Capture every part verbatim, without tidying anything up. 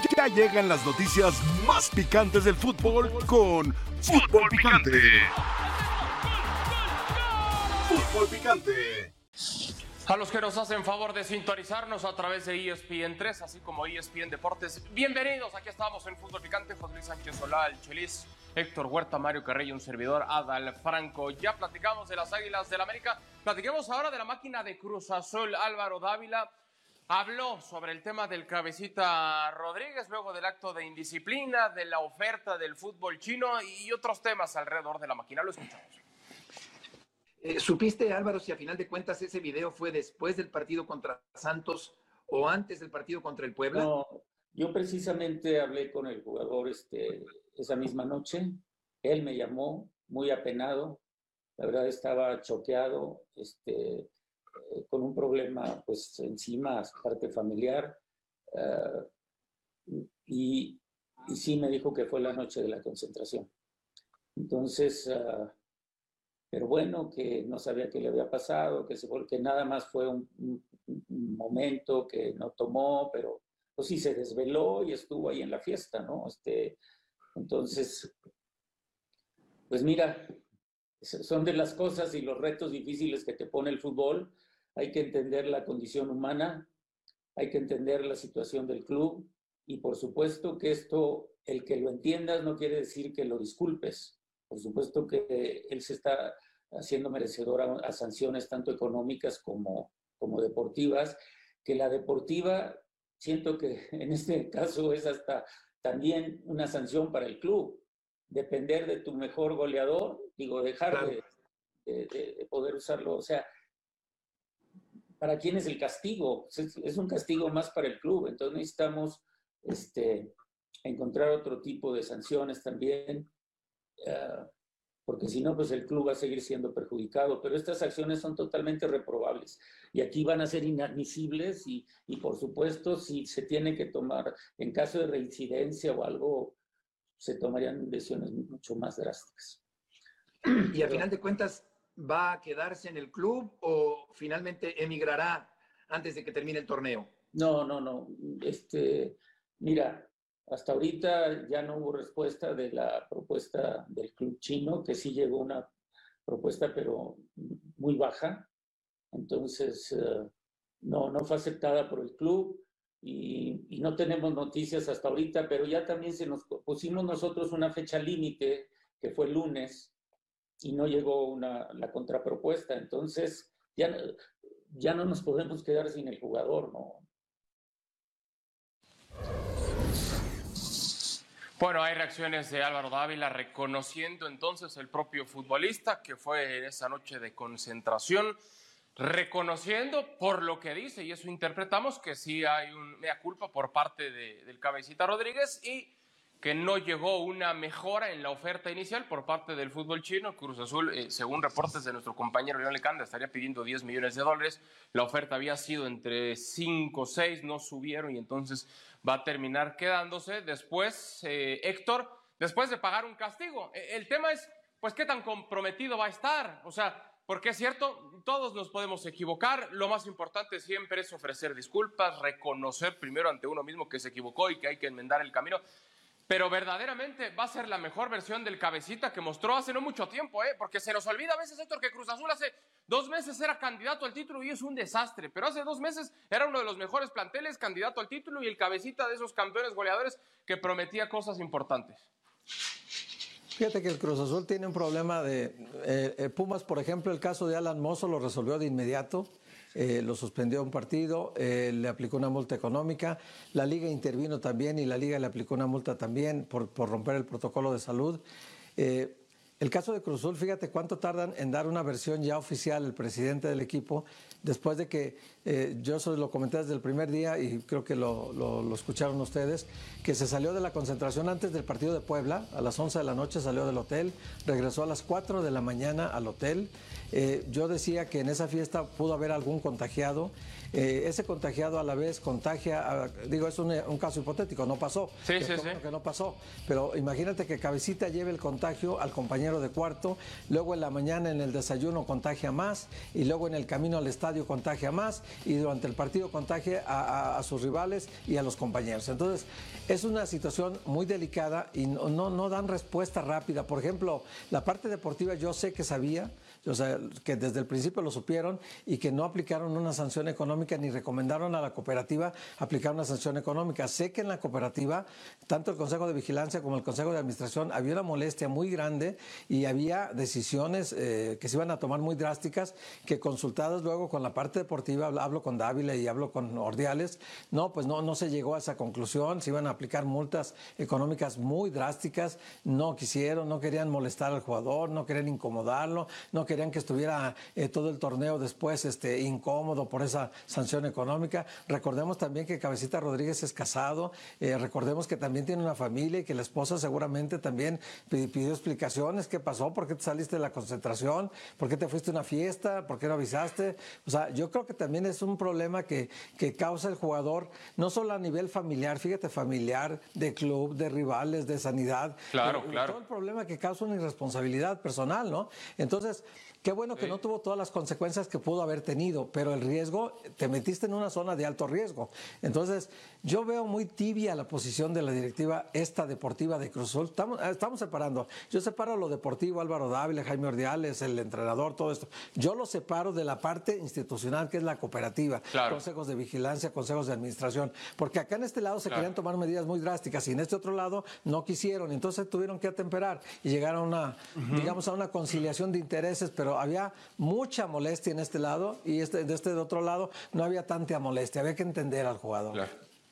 Ya llegan las noticias más picantes del fútbol con Fútbol Picante. Fútbol Picante. A los que nos hacen favor de sintonizarnos a través de E S P N tres, así como E S P N Deportes, bienvenidos. Aquí estamos en Fútbol Picante. José Luis Sánchez Solá, el Chelis, Héctor Huerta, Mario Carrillo, un servidor, Adal Franco. Ya platicamos de las Águilas del América. Platiquemos ahora de la máquina de Cruz Azul. Álvaro Dávila habló sobre el tema del Cabecita Rodríguez luego del acto de indisciplina, de la oferta del fútbol chino y otros temas alrededor de la máquina. Lo escuchamos. Eh, ¿Supiste, Álvaro, si a final de cuentas ese video fue después del partido contra Santos o antes del partido contra el Puebla? No, yo precisamente hablé con el jugador este, esa misma noche. Él me llamó muy apenado. La verdad estaba choqueado, este, eh, con un problema pues encima, parte familiar. Uh, y, y sí me dijo que fue la noche de la concentración. Entonces... Uh, pero bueno, que no sabía qué le había pasado, que, se, que nada más fue un, un, un momento que no tomó, pero pues sí se desveló y estuvo ahí en la fiesta, ¿no? Este, entonces, pues mira, son de las cosas y los retos difíciles que te pone el fútbol. Hay que entender la condición humana, hay que entender la situación del club y por supuesto que esto, el que lo entiendas no quiere decir que lo disculpes. Por supuesto que él se está haciendo merecedor a, a sanciones tanto económicas como, como deportivas, que la deportiva siento que en este caso es hasta también una sanción para el club. Depender de tu mejor goleador, digo, dejar claro. de, de, de, de poder usarlo. O sea, ¿para quién es el castigo? Es, es un castigo más para el club. Entonces necesitamos este, encontrar otro tipo de sanciones también. Uh, porque si no, pues el club va a seguir siendo perjudicado, pero estas acciones son totalmente reprobables y aquí van a ser inadmisibles y, y por supuesto si se tiene que tomar, en caso de reincidencia o algo, se tomarían decisiones mucho más drásticas. Y a final de cuentas, ¿va a quedarse en el club o finalmente emigrará antes de que termine el torneo? No, no, no, este, mira, hasta ahorita ya no hubo respuesta de la propuesta del club chino, que sí llegó una propuesta, pero muy baja. Entonces, uh, no, no fue aceptada por el club y, y no tenemos noticias hasta ahorita, pero ya también se nos pusimos nosotros una fecha límite, que fue el lunes, y no llegó una, la contrapropuesta. Entonces, ya, ya no nos podemos quedar sin el jugador, ¿no? Bueno, hay reacciones de Álvaro Dávila reconociendo entonces el propio futbolista que fue en esa noche de concentración, reconociendo por lo que dice, y eso interpretamos que sí hay un mea culpa por parte de, del Cabecita Rodríguez y que no llegó una mejora en la oferta inicial por parte del fútbol chino. Cruz Azul, eh, según reportes de nuestro compañero León Lecanda, estaría pidiendo diez millones de dólares. La oferta había sido entre cinco o seis, no subieron y entonces va a terminar quedándose. Después, eh, Héctor, después de pagar un castigo. El tema es, pues, ¿qué tan comprometido va a estar? O sea, porque es cierto, todos nos podemos equivocar. Lo más importante siempre es ofrecer disculpas, reconocer primero ante uno mismo que se equivocó y que hay que enmendar el camino. Pero verdaderamente va a ser la mejor versión del Cabecita que mostró hace no mucho tiempo, ¿eh? Porque se nos olvida a veces, Héctor, que Cruz Azul hace dos meses era candidato al título y es un desastre, pero hace dos meses era uno de los mejores planteles, candidato al título y el Cabecita de esos campeones goleadores que prometía cosas importantes. Fíjate que el Cruz Azul tiene un problema de... Eh, eh, Pumas, por ejemplo, el caso de Alan Mozo lo resolvió de inmediato. Eh, lo suspendió un partido, eh, le aplicó una multa económica, la Liga intervino también y la Liga le aplicó una multa también por, por romper el protocolo de salud. Eh, el caso de Cruz Azul, fíjate cuánto tardan en dar una versión ya oficial el presidente del equipo, después de que eh, yo se lo comenté desde el primer día y creo que lo, lo, lo escucharon ustedes, que se salió de la concentración antes del partido de Puebla, a las once de la noche salió del hotel, regresó a las cuatro de la mañana al hotel. Eh, yo decía que en esa fiesta pudo haber algún contagiado. Eh, ese contagiado a la vez contagia, a, digo, es un, un caso hipotético, no pasó. Sí, sí, sí. Que no pasó. Pero imagínate que Cabecita lleve el contagio al compañero compañero de cuarto, luego en la mañana en el desayuno contagia más, y luego en el camino al estadio contagia más, y durante el partido contagia a, a, a sus rivales y a los compañeros. Entonces, es una situación muy delicada y no, no, no dan respuesta rápida. Por ejemplo, la parte deportiva yo sé que sabía, o sea, que desde el principio lo supieron y que no aplicaron una sanción económica ni recomendaron a la cooperativa aplicar una sanción económica. Sé que en la cooperativa, tanto el Consejo de Vigilancia como el Consejo de Administración, había una molestia muy grande y había decisiones eh, que se iban a tomar muy drásticas, que consultadas luego con la parte deportiva, hablo con Dávila y hablo con Ordiales, no, pues no, no se llegó a esa conclusión, se iban a aplicar multas económicas muy drásticas, no quisieron, no querían molestar al jugador, no querían incomodarlo, no querían que estuviera eh, todo el torneo después este, incómodo por esa sanción económica. Recordemos también que Cabecita Rodríguez es casado, eh, recordemos que también tiene una familia y que la esposa seguramente también pidió explicaciones, qué pasó, por qué te saliste de la concentración, por qué te fuiste a una fiesta, por qué no avisaste. O sea, yo creo que también es un problema que, que causa el jugador, no solo a nivel familiar, fíjate, familiar, de club, de rivales, de sanidad. Claro, pero, claro. Todo el problema que causa una irresponsabilidad personal, ¿no? Entonces, qué bueno que sí. No tuvo todas las consecuencias que pudo haber tenido, pero el riesgo, te metiste en una zona de alto riesgo. Entonces, yo veo muy tibia la posición de la directiva esta deportiva de Cruz Azul. Estamos, estamos separando. Yo separo lo deportivo, Álvaro Dávila, Jaime Ordiales, el entrenador, todo esto. Yo lo separo de la parte institucional, que es la cooperativa. Claro. Consejos de vigilancia, consejos de administración. Porque acá en este lado se claro. querían tomar medidas muy drásticas y en este otro lado no quisieron. Entonces tuvieron que atemperar y llegar a una, uh-huh. digamos, a una conciliación de intereses, pero había mucha molestia en este lado y este, de este de otro lado no había tanta molestia, había que entender al jugador. Claro.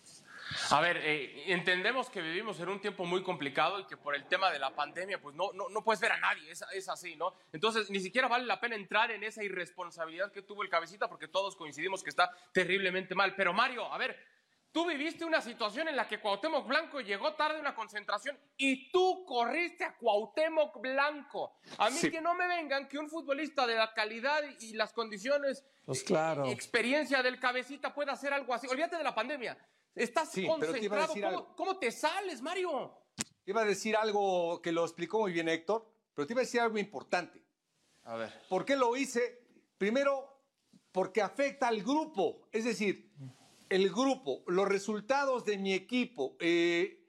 A ver, eh, entendemos que vivimos en un tiempo muy complicado y que por el tema de la pandemia pues no, no, no puedes ver a nadie, es, es así, ¿no? Entonces ni siquiera vale la pena entrar en esa irresponsabilidad que tuvo el Cabecita porque todos coincidimos que está terriblemente mal. Pero Mario, a ver, tú viviste una situación en la que Cuauhtémoc Blanco llegó tarde a una concentración y tú corriste a Cuauhtémoc Blanco. A mí sí. que no me vengan que un futbolista de la calidad y las condiciones, pues claro. experiencia del Cabecita pueda hacer algo así. Olvídate de la pandemia. Estás sí, concentrado. ¿Cómo, ¿Cómo te sales, Mario? Te iba a decir algo que lo explicó muy bien Héctor, pero te iba a decir algo importante. A ver. ¿Por qué lo hice? Primero, porque afecta al grupo. Es decir, el grupo, los resultados de mi equipo, eh,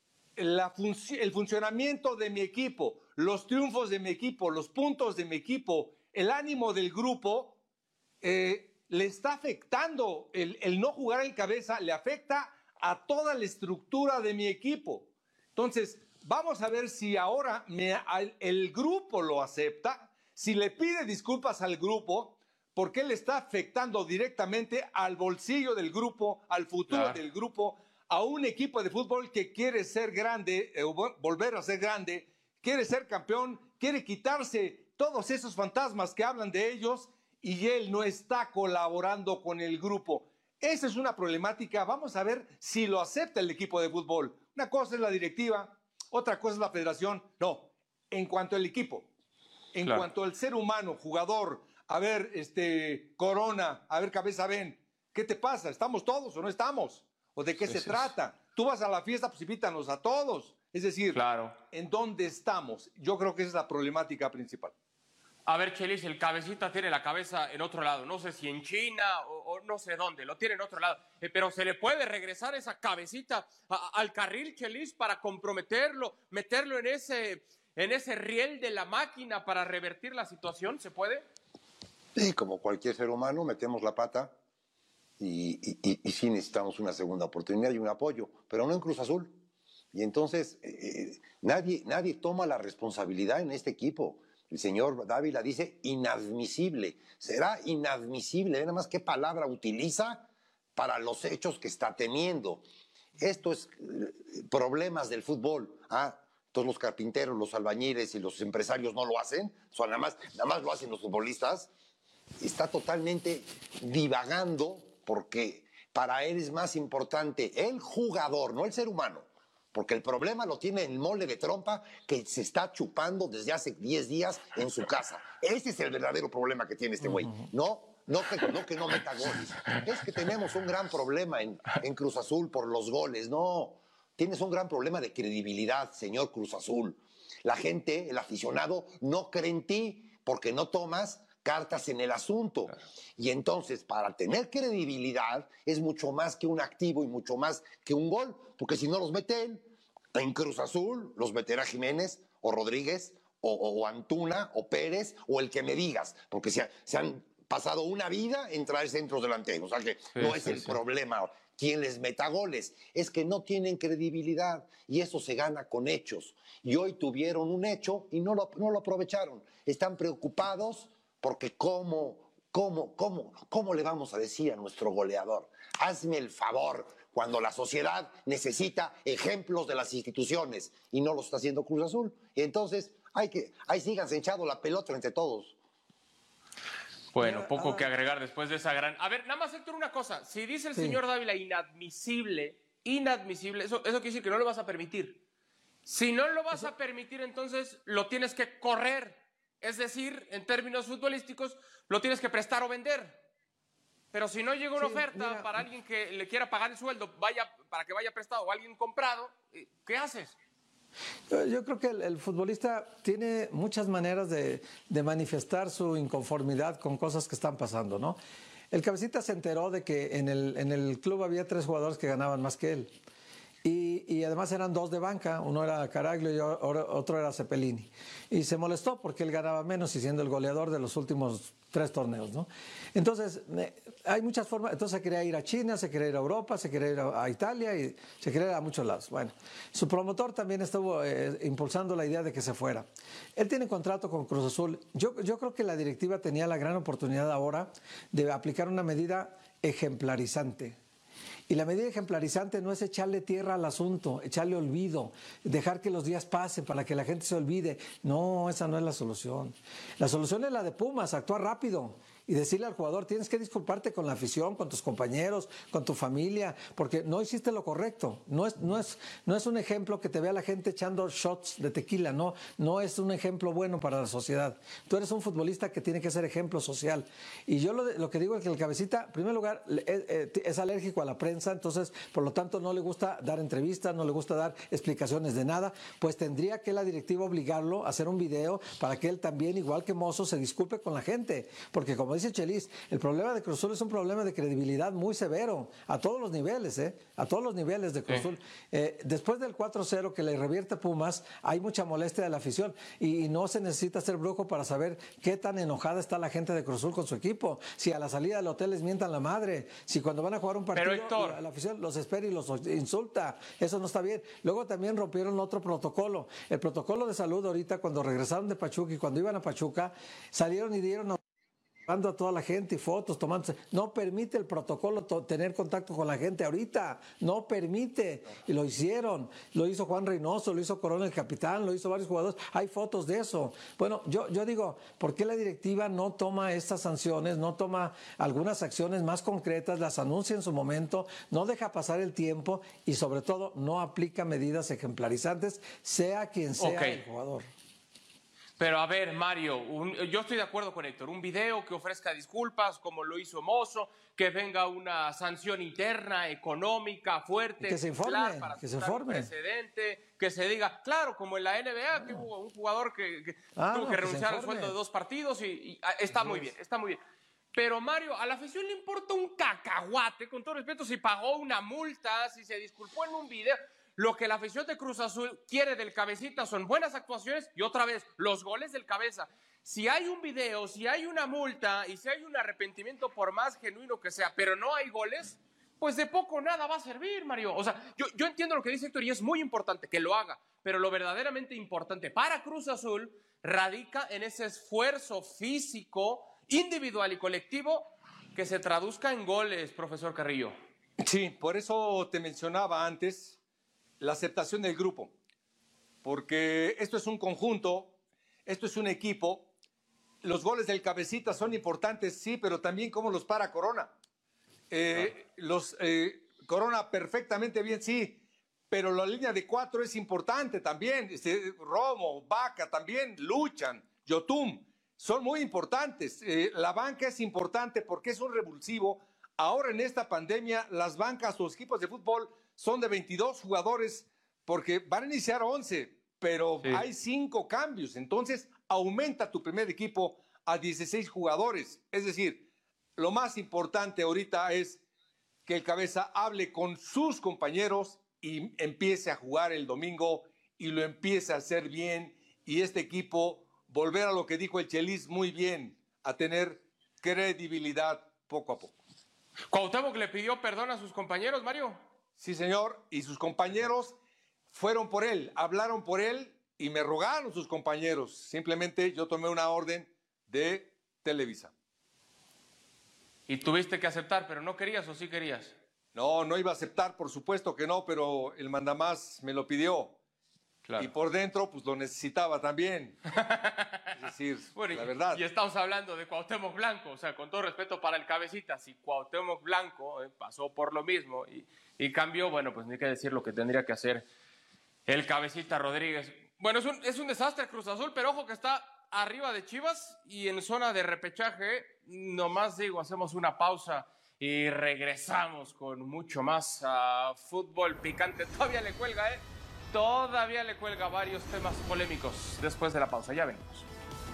la func- el funcionamiento de mi equipo, los triunfos de mi equipo, los puntos de mi equipo, el ánimo del grupo, eh, le está afectando. El, el no jugar el Cabeza le afecta a toda la estructura de mi equipo. Entonces, vamos a ver si ahora me, el grupo lo acepta, si le pide disculpas al grupo, porque le está afectando directamente al bolsillo del grupo, al futuro claro. del grupo, a un equipo de fútbol que quiere ser grande, eh, volver a ser grande, quiere ser campeón, quiere quitarse todos esos fantasmas que hablan de ellos y él no está colaborando con el grupo. Esa es una problemática. Vamos a ver si lo acepta el equipo de fútbol. Una cosa es la directiva, otra cosa es la federación. No, en cuanto al equipo, en claro. cuanto al ser humano, jugador, a ver, este, Corona, a ver, Cabeza, ven, ¿qué te pasa? ¿Estamos todos o no estamos? ¿O de qué pues se es. trata? Tú vas a la fiesta, pues invítanos a todos. Es decir, claro. ¿en dónde estamos? Yo creo que esa es la problemática principal. A ver, Chelis, el Cabecita tiene la cabeza en otro lado. No sé si en China o, o no sé dónde, lo tiene en otro lado. Eh, pero ¿se le puede regresar esa cabecita a, al carril, Chelis, para comprometerlo, meterlo en ese, en ese riel de la máquina para revertir la situación? ¿Se puede? Sí, como cualquier ser humano, metemos la pata y, y, y, y sí necesitamos una segunda oportunidad y un apoyo, pero no en Cruz Azul. Y entonces eh, nadie, nadie toma la responsabilidad en este equipo. El señor Dávila dice inadmisible. Será inadmisible. Nada más qué palabra utiliza para los hechos que está teniendo. Esto es eh, problemas del fútbol. Ah, todos los carpinteros, los albañiles y los empresarios no lo hacen. O sea, nada más, nada más lo hacen los futbolistas. Está totalmente divagando porque para él es más importante el jugador, no el ser humano. Porque el problema lo tiene el mole de trompa que se está chupando desde hace diez días en su casa. Ese es el verdadero problema que tiene este güey. No, no que no, que no meta goles. Es que tenemos un gran problema en, en Cruz Azul por los goles. No, tienes un gran problema de credibilidad, señor Cruz Azul. La gente, el aficionado, no cree en ti porque no tomas cartas en el asunto. Y entonces, para tener credibilidad, es mucho más que un activo y mucho más que un gol, porque si no los mete él, en Cruz Azul los meterá Jiménez o Rodríguez o, o, o Antuna o Pérez o el que me digas, porque se, se han pasado una vida en traer centros delanteros, o sea que sí, no es sí, el sí. problema quien les meta goles, es que no tienen credibilidad y eso se gana con hechos. Y hoy tuvieron un hecho y no lo, no lo aprovecharon. Están preocupados porque cómo, cómo, cómo, cómo le vamos a decir a nuestro goleador, hazme el favor, cuando la sociedad necesita ejemplos de las instituciones y no lo está haciendo Cruz Azul. Y entonces hay que, ahí síganse echando la pelota entre todos. Bueno, poco que agregar después de esa gran... A ver, nada más, Héctor, una cosa. Si dice el sí. señor Dávila inadmisible, inadmisible, eso, eso quiere decir que no lo vas a permitir. Si no lo vas eso... a permitir, entonces lo tienes que correr. Es decir, en términos futbolísticos, lo tienes que prestar o vender. Pero si no llega una sí, oferta mira, para alguien que le quiera pagar el sueldo, vaya para que vaya prestado o alguien comprado, ¿qué haces? Yo, yo creo que el, el futbolista tiene muchas maneras de, de manifestar su inconformidad con cosas que están pasando, ¿no? El Cabecita se enteró de que en el, en el club había tres jugadores que ganaban más que él. Y, y además eran dos de banca, uno era Caraglio y otro era Cepelini. Y se molestó porque él ganaba menos y siendo el goleador de los últimos tres torneos, ¿no? Entonces, eh, hay muchas formas. Entonces se quería ir a China, se quería ir a Europa, se quería ir a, a Italia y se quería ir a muchos lados. Bueno, su promotor también estuvo eh, impulsando la idea de que se fuera. Él tiene contrato con Cruz Azul. Yo, yo creo que la directiva tenía la gran oportunidad ahora de aplicar una medida ejemplarizante. Y la medida ejemplarizante no es echarle tierra al asunto, echarle olvido, dejar que los días pasen para que la gente se olvide. No, esa no es la solución. La solución es la de Pumas, actuar rápido y decirle al jugador, tienes que disculparte con la afición, con tus compañeros, con tu familia, porque no hiciste lo correcto. No es, no es, no es un ejemplo que te vea la gente echando shots de tequila, no, no es un ejemplo bueno para la sociedad. Tú eres un futbolista que tiene que ser ejemplo social. Y yo lo, lo que digo es que el Cabecita, en primer lugar, es, es alérgico a la prensa, entonces, por lo tanto, no le gusta dar entrevistas, no le gusta dar explicaciones de nada, pues tendría que la directiva obligarlo a hacer un video para que él también, igual que Mozo, se disculpe con la gente, porque como dice Chelis, el problema de Cruz Azul es un problema de credibilidad muy severo, a todos los niveles, ¿eh? A todos los niveles de Cruz Azul. Eh, después del cuatro cero que le revierte Pumas, hay mucha molestia de la afición y, y no se necesita ser brujo para saber qué tan enojada está la gente de Cruz Azul con su equipo. Si a la salida del hotel les mientan la madre, si cuando van a jugar un partido, Héctor, la, la afición los espera y los insulta. Eso no está bien. Luego también rompieron otro protocolo. El protocolo de salud ahorita, cuando regresaron de Pachuca y cuando iban a Pachuca, salieron y dieron tomando a toda la gente y fotos, tomándose. No permite el protocolo tener contacto con la gente ahorita. No permite. Y lo hicieron. Lo hizo Juan Reynoso, lo hizo Corona el capitán, lo hizo varios jugadores. Hay fotos de eso. Bueno, yo, yo digo, ¿por qué la directiva no toma estas sanciones, no toma algunas acciones más concretas, las anuncia en su momento, no deja pasar el tiempo y sobre todo no aplica medidas ejemplarizantes, sea quien sea okay. el jugador? Pero a ver, Mario, un, yo estoy de acuerdo con Héctor. Un video que ofrezca disculpas, como lo hizo Mozo, que venga una sanción interna, económica, fuerte, que se informe, para que se informe. Precedente, que se diga, claro, como en la N B A, ah. que hubo un jugador que, que ah, tuvo no, que renunciar al sueldo de dos partidos y, y está muy bien, está muy bien. Pero Mario, a la afición le importa un cacahuate, con todo respeto, si pagó una multa, si se disculpó en un video. Lo que la afición de Cruz Azul quiere del Cabecita son buenas actuaciones y otra vez, los goles del Cabeza. Si hay un video, si hay una multa y si hay un arrepentimiento por más genuino que sea, pero no hay goles, pues de poco nada va a servir, Mario. O sea, yo, yo entiendo lo que dice Héctor y es muy importante que lo haga, pero lo verdaderamente importante para Cruz Azul radica en ese esfuerzo físico, individual y colectivo que se traduzca en goles, profesor Carrillo. Sí, por eso te mencionaba antes la aceptación del grupo, porque esto es un conjunto, esto es un equipo. Los goles del Cabecita son importantes, sí, pero también cómo los para Corona. Eh, los eh, Corona perfectamente bien, sí, pero la línea de cuatro es importante también. Este, Romo, Vaca también luchan, Yotun, son muy importantes. Eh, la banca es importante porque es un revulsivo. Ahora en esta pandemia, las bancas o los equipos de fútbol son de veintidós jugadores porque van a iniciar once, pero Sí. hay cinco cambios. Entonces, aumenta tu primer equipo a dieciséis jugadores. Es decir, lo más importante ahorita es que el Cabeza hable con sus compañeros y empiece a jugar el domingo y lo empiece a hacer bien. Y este equipo, volver a lo que dijo el Chelis muy bien, a tener credibilidad poco a poco. Cuauhtémoc le pidió perdón a sus compañeros, Mario. Sí, señor, y sus compañeros fueron por él, hablaron por él y me rogaron sus compañeros. Simplemente yo tomé una orden de Televisa. Y tuviste que aceptar, pero no querías o sí querías. No, no iba a aceptar, por supuesto que no, pero el mandamás me lo pidió. Claro. Y por dentro, pues lo necesitaba también. Es decir, Bueno, la y- verdad. Y estamos hablando de Cuauhtémoc Blanco, o sea, con todo respeto para el Cabecita, si Cuauhtémoc Blanco eh, pasó por lo mismo y, y cambió, bueno, pues ni que decir lo que tendría que hacer el Cabecita Rodríguez. Bueno, es un, es un desastre Cruz Azul, pero ojo que está arriba de Chivas y en zona de repechaje. Nomás digo, hacemos una pausa y regresamos con mucho más a fútbol picante. Todavía le cuelga, ¿eh? Todavía le cuelga varios temas polémicos después de la pausa. Ya venimos.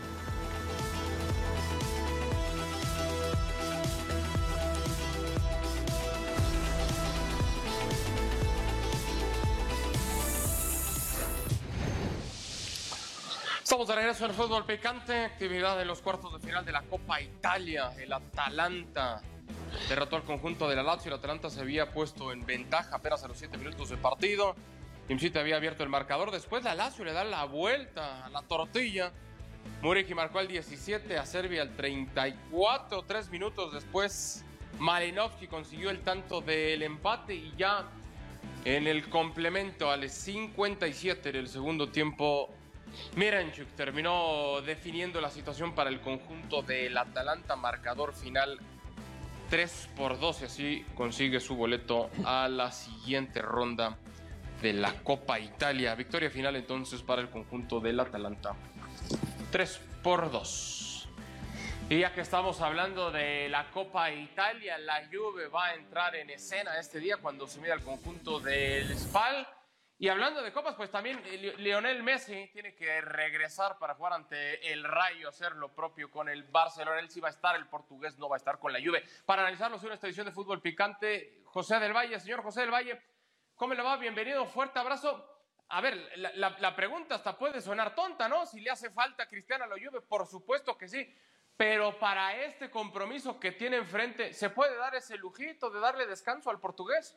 Estamos de regreso en Fútbol Picante, actividad de los cuartos de final de la Copa Italia. El Atalanta derrotó al conjunto de la Lazio. El Atalanta se había puesto en ventaja apenas a los siete minutos de partido. Imsite había abierto el marcador. Después la Lazio le da la vuelta a la tortilla. Muriqui marcó al diecisiete, a Serbia al treinta y cuatro. Tres minutos después, Malinovskyi consiguió el tanto del empate y ya en el complemento al cincuenta y siete del segundo tiempo, Miranchuk terminó definiendo la situación para el conjunto del Atalanta. Marcador final tres por dos y así consigue su boleto a la siguiente ronda de la Copa Italia. Victoria final entonces para el conjunto del Atalanta. tres por dos. Y ya que estamos hablando de la Copa Italia, la Juve va a entrar en escena este día cuando se mida el conjunto del Spal. Y hablando de copas, pues también Lionel Messi tiene que regresar para jugar ante el Rayo, hacer lo propio con el Barcelona. Él sí va a estar, el portugués no va a estar con la Juve. Para analizarlos en esta edición de Fútbol Picante, José del Valle. Señor José del Valle, ¿cómo le va? Bienvenido, fuerte abrazo. A ver, la, la, la pregunta hasta puede sonar tonta, ¿no? Si le hace falta a Cristiano a la Juve, por supuesto que sí. Pero para este compromiso que tiene enfrente, ¿se puede dar ese lujito de darle descanso al portugués?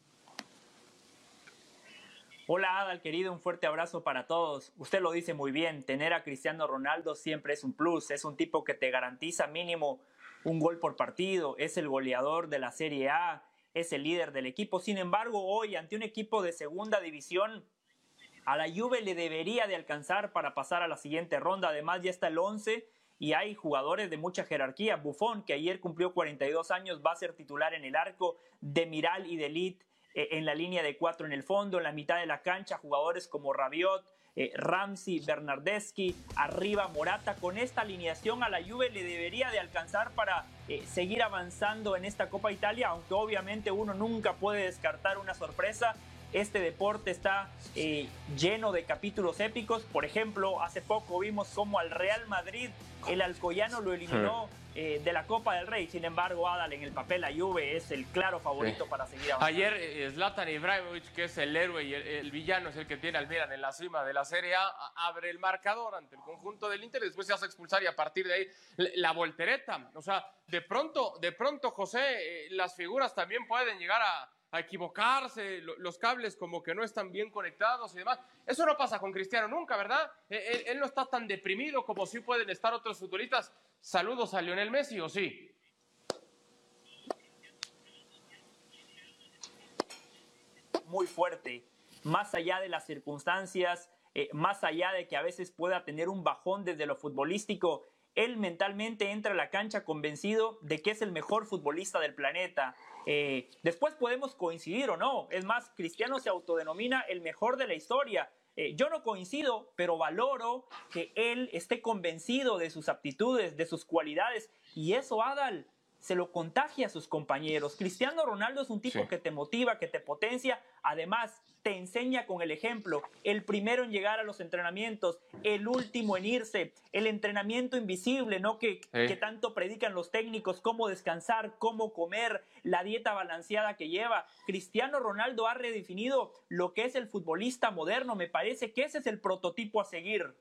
Hola Adal, querido, un fuerte abrazo para todos. Usted lo dice muy bien, tener a Cristiano Ronaldo siempre es un plus, es un tipo que te garantiza mínimo un gol por partido, es el goleador de la Serie A, es el líder del equipo. Sin embargo, hoy ante un equipo de segunda división, a la Juve le debería de alcanzar para pasar a la siguiente ronda. Además ya está el once y hay jugadores de mucha jerarquía. Buffon, que ayer cumplió cuarenta y dos años, va a ser titular en el arco. Demiral y Delit en la línea de cuatro en el fondo, en la mitad de la cancha, jugadores como Rabiot, eh, Ramsey, Bernardeschi, arriba Morata. Con esta alineación a la Juve le debería de alcanzar para eh, seguir avanzando en esta Copa Italia, aunque obviamente uno nunca puede descartar una sorpresa. Este deporte está eh, lleno de capítulos épicos. Por ejemplo, hace poco vimos cómo al Real Madrid el Alcoyano lo eliminó eh, de la Copa del Rey. Sin embargo, Adal, en el papel la Juve es el claro favorito sí. para seguir avanzando. Ayer eh, Zlatan Ibrahimovic, que es el héroe y el, el villano, es el que tiene al Milan en la cima de la Serie A, abre el marcador ante el conjunto del Inter y después se hace expulsar y a partir de ahí la, la voltereta. O sea, de pronto, de pronto, José, eh, las figuras también pueden llegar a a equivocarse, los cables como que no están bien conectados y demás. Eso no pasa con Cristiano nunca, ¿verdad? Él, él no está tan deprimido como sí pueden estar otros futbolistas. Saludos a Lionel Messi, ¿o sí? Muy fuerte, más allá de las circunstancias, eh, más allá de que a veces pueda tener un bajón desde lo futbolístico, él mentalmente entra a la cancha convencido de que es el mejor futbolista del planeta. Eh, después podemos coincidir o no. Es más, Cristiano se autodenomina el mejor de la historia. Eh, yo no coincido, pero valoro que él esté convencido de sus aptitudes, de sus cualidades. Y eso, Adal, se lo contagia a sus compañeros. Cristiano Ronaldo es un tipo sí. que te motiva, que te potencia, además te enseña con el ejemplo, el primero en llegar a los entrenamientos, el último en irse, el entrenamiento invisible, ¿no? Que, sí. que tanto predican los técnicos, cómo descansar, cómo comer, la dieta balanceada que lleva. Cristiano Ronaldo ha redefinido lo que es el futbolista moderno, me parece que ese es el prototipo a seguir.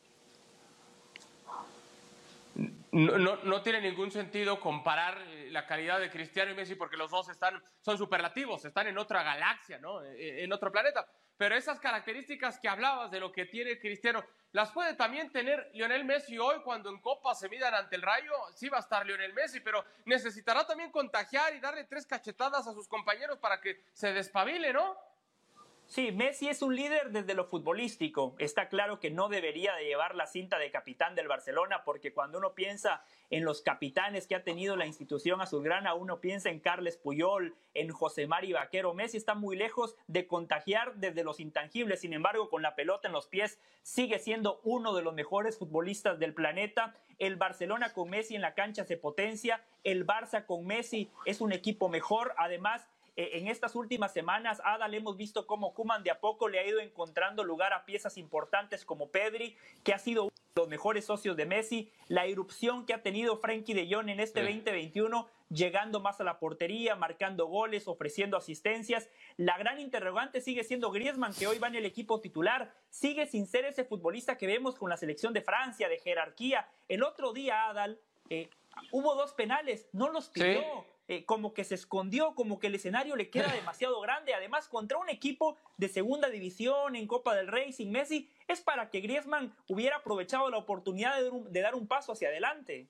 No, no, no tiene ningún sentido comparar la calidad de Cristiano y Messi porque los dos están, son superlativos, están en otra galaxia, ¿no? En otro planeta. Pero esas características que hablabas de lo que tiene Cristiano, las puede también tener Lionel Messi hoy cuando en Copa se midan ante el Rayo. Sí va a estar Lionel Messi, pero necesitará también contagiar y darle tres cachetadas a sus compañeros para que se despabile, ¿no? Sí, Messi es un líder desde lo futbolístico. Está claro que no debería de llevar la cinta de capitán del Barcelona porque cuando uno piensa en los capitanes que ha tenido la institución azulgrana, uno piensa en Carles Puyol, en José Mari Vaquero. Messi está muy lejos de contagiar desde los intangibles. Sin embargo, con la pelota en los pies, sigue siendo uno de los mejores futbolistas del planeta. El Barcelona con Messi en la cancha se potencia. El Barça con Messi es un equipo mejor. Además, en estas últimas semanas, Adal, hemos visto cómo Koeman de a poco le ha ido encontrando lugar a piezas importantes como Pedri, que ha sido uno de los mejores socios de Messi, la irrupción que ha tenido Frenkie de Jong en este sí. veinte veintiuno, llegando más a la portería, marcando goles, ofreciendo asistencias. La gran interrogante sigue siendo Griezmann, que hoy va en el equipo titular, sigue sin ser ese futbolista que vemos con la selección de Francia, de jerarquía. El otro día, Adal, eh, hubo dos penales, no los pidió. Sí. Eh, como que se escondió, como que el escenario le queda demasiado grande. Además, contra un equipo de segunda división en Copa del Rey sin Messi, es para que Griezmann hubiera aprovechado la oportunidad de, un, de dar un paso hacia adelante.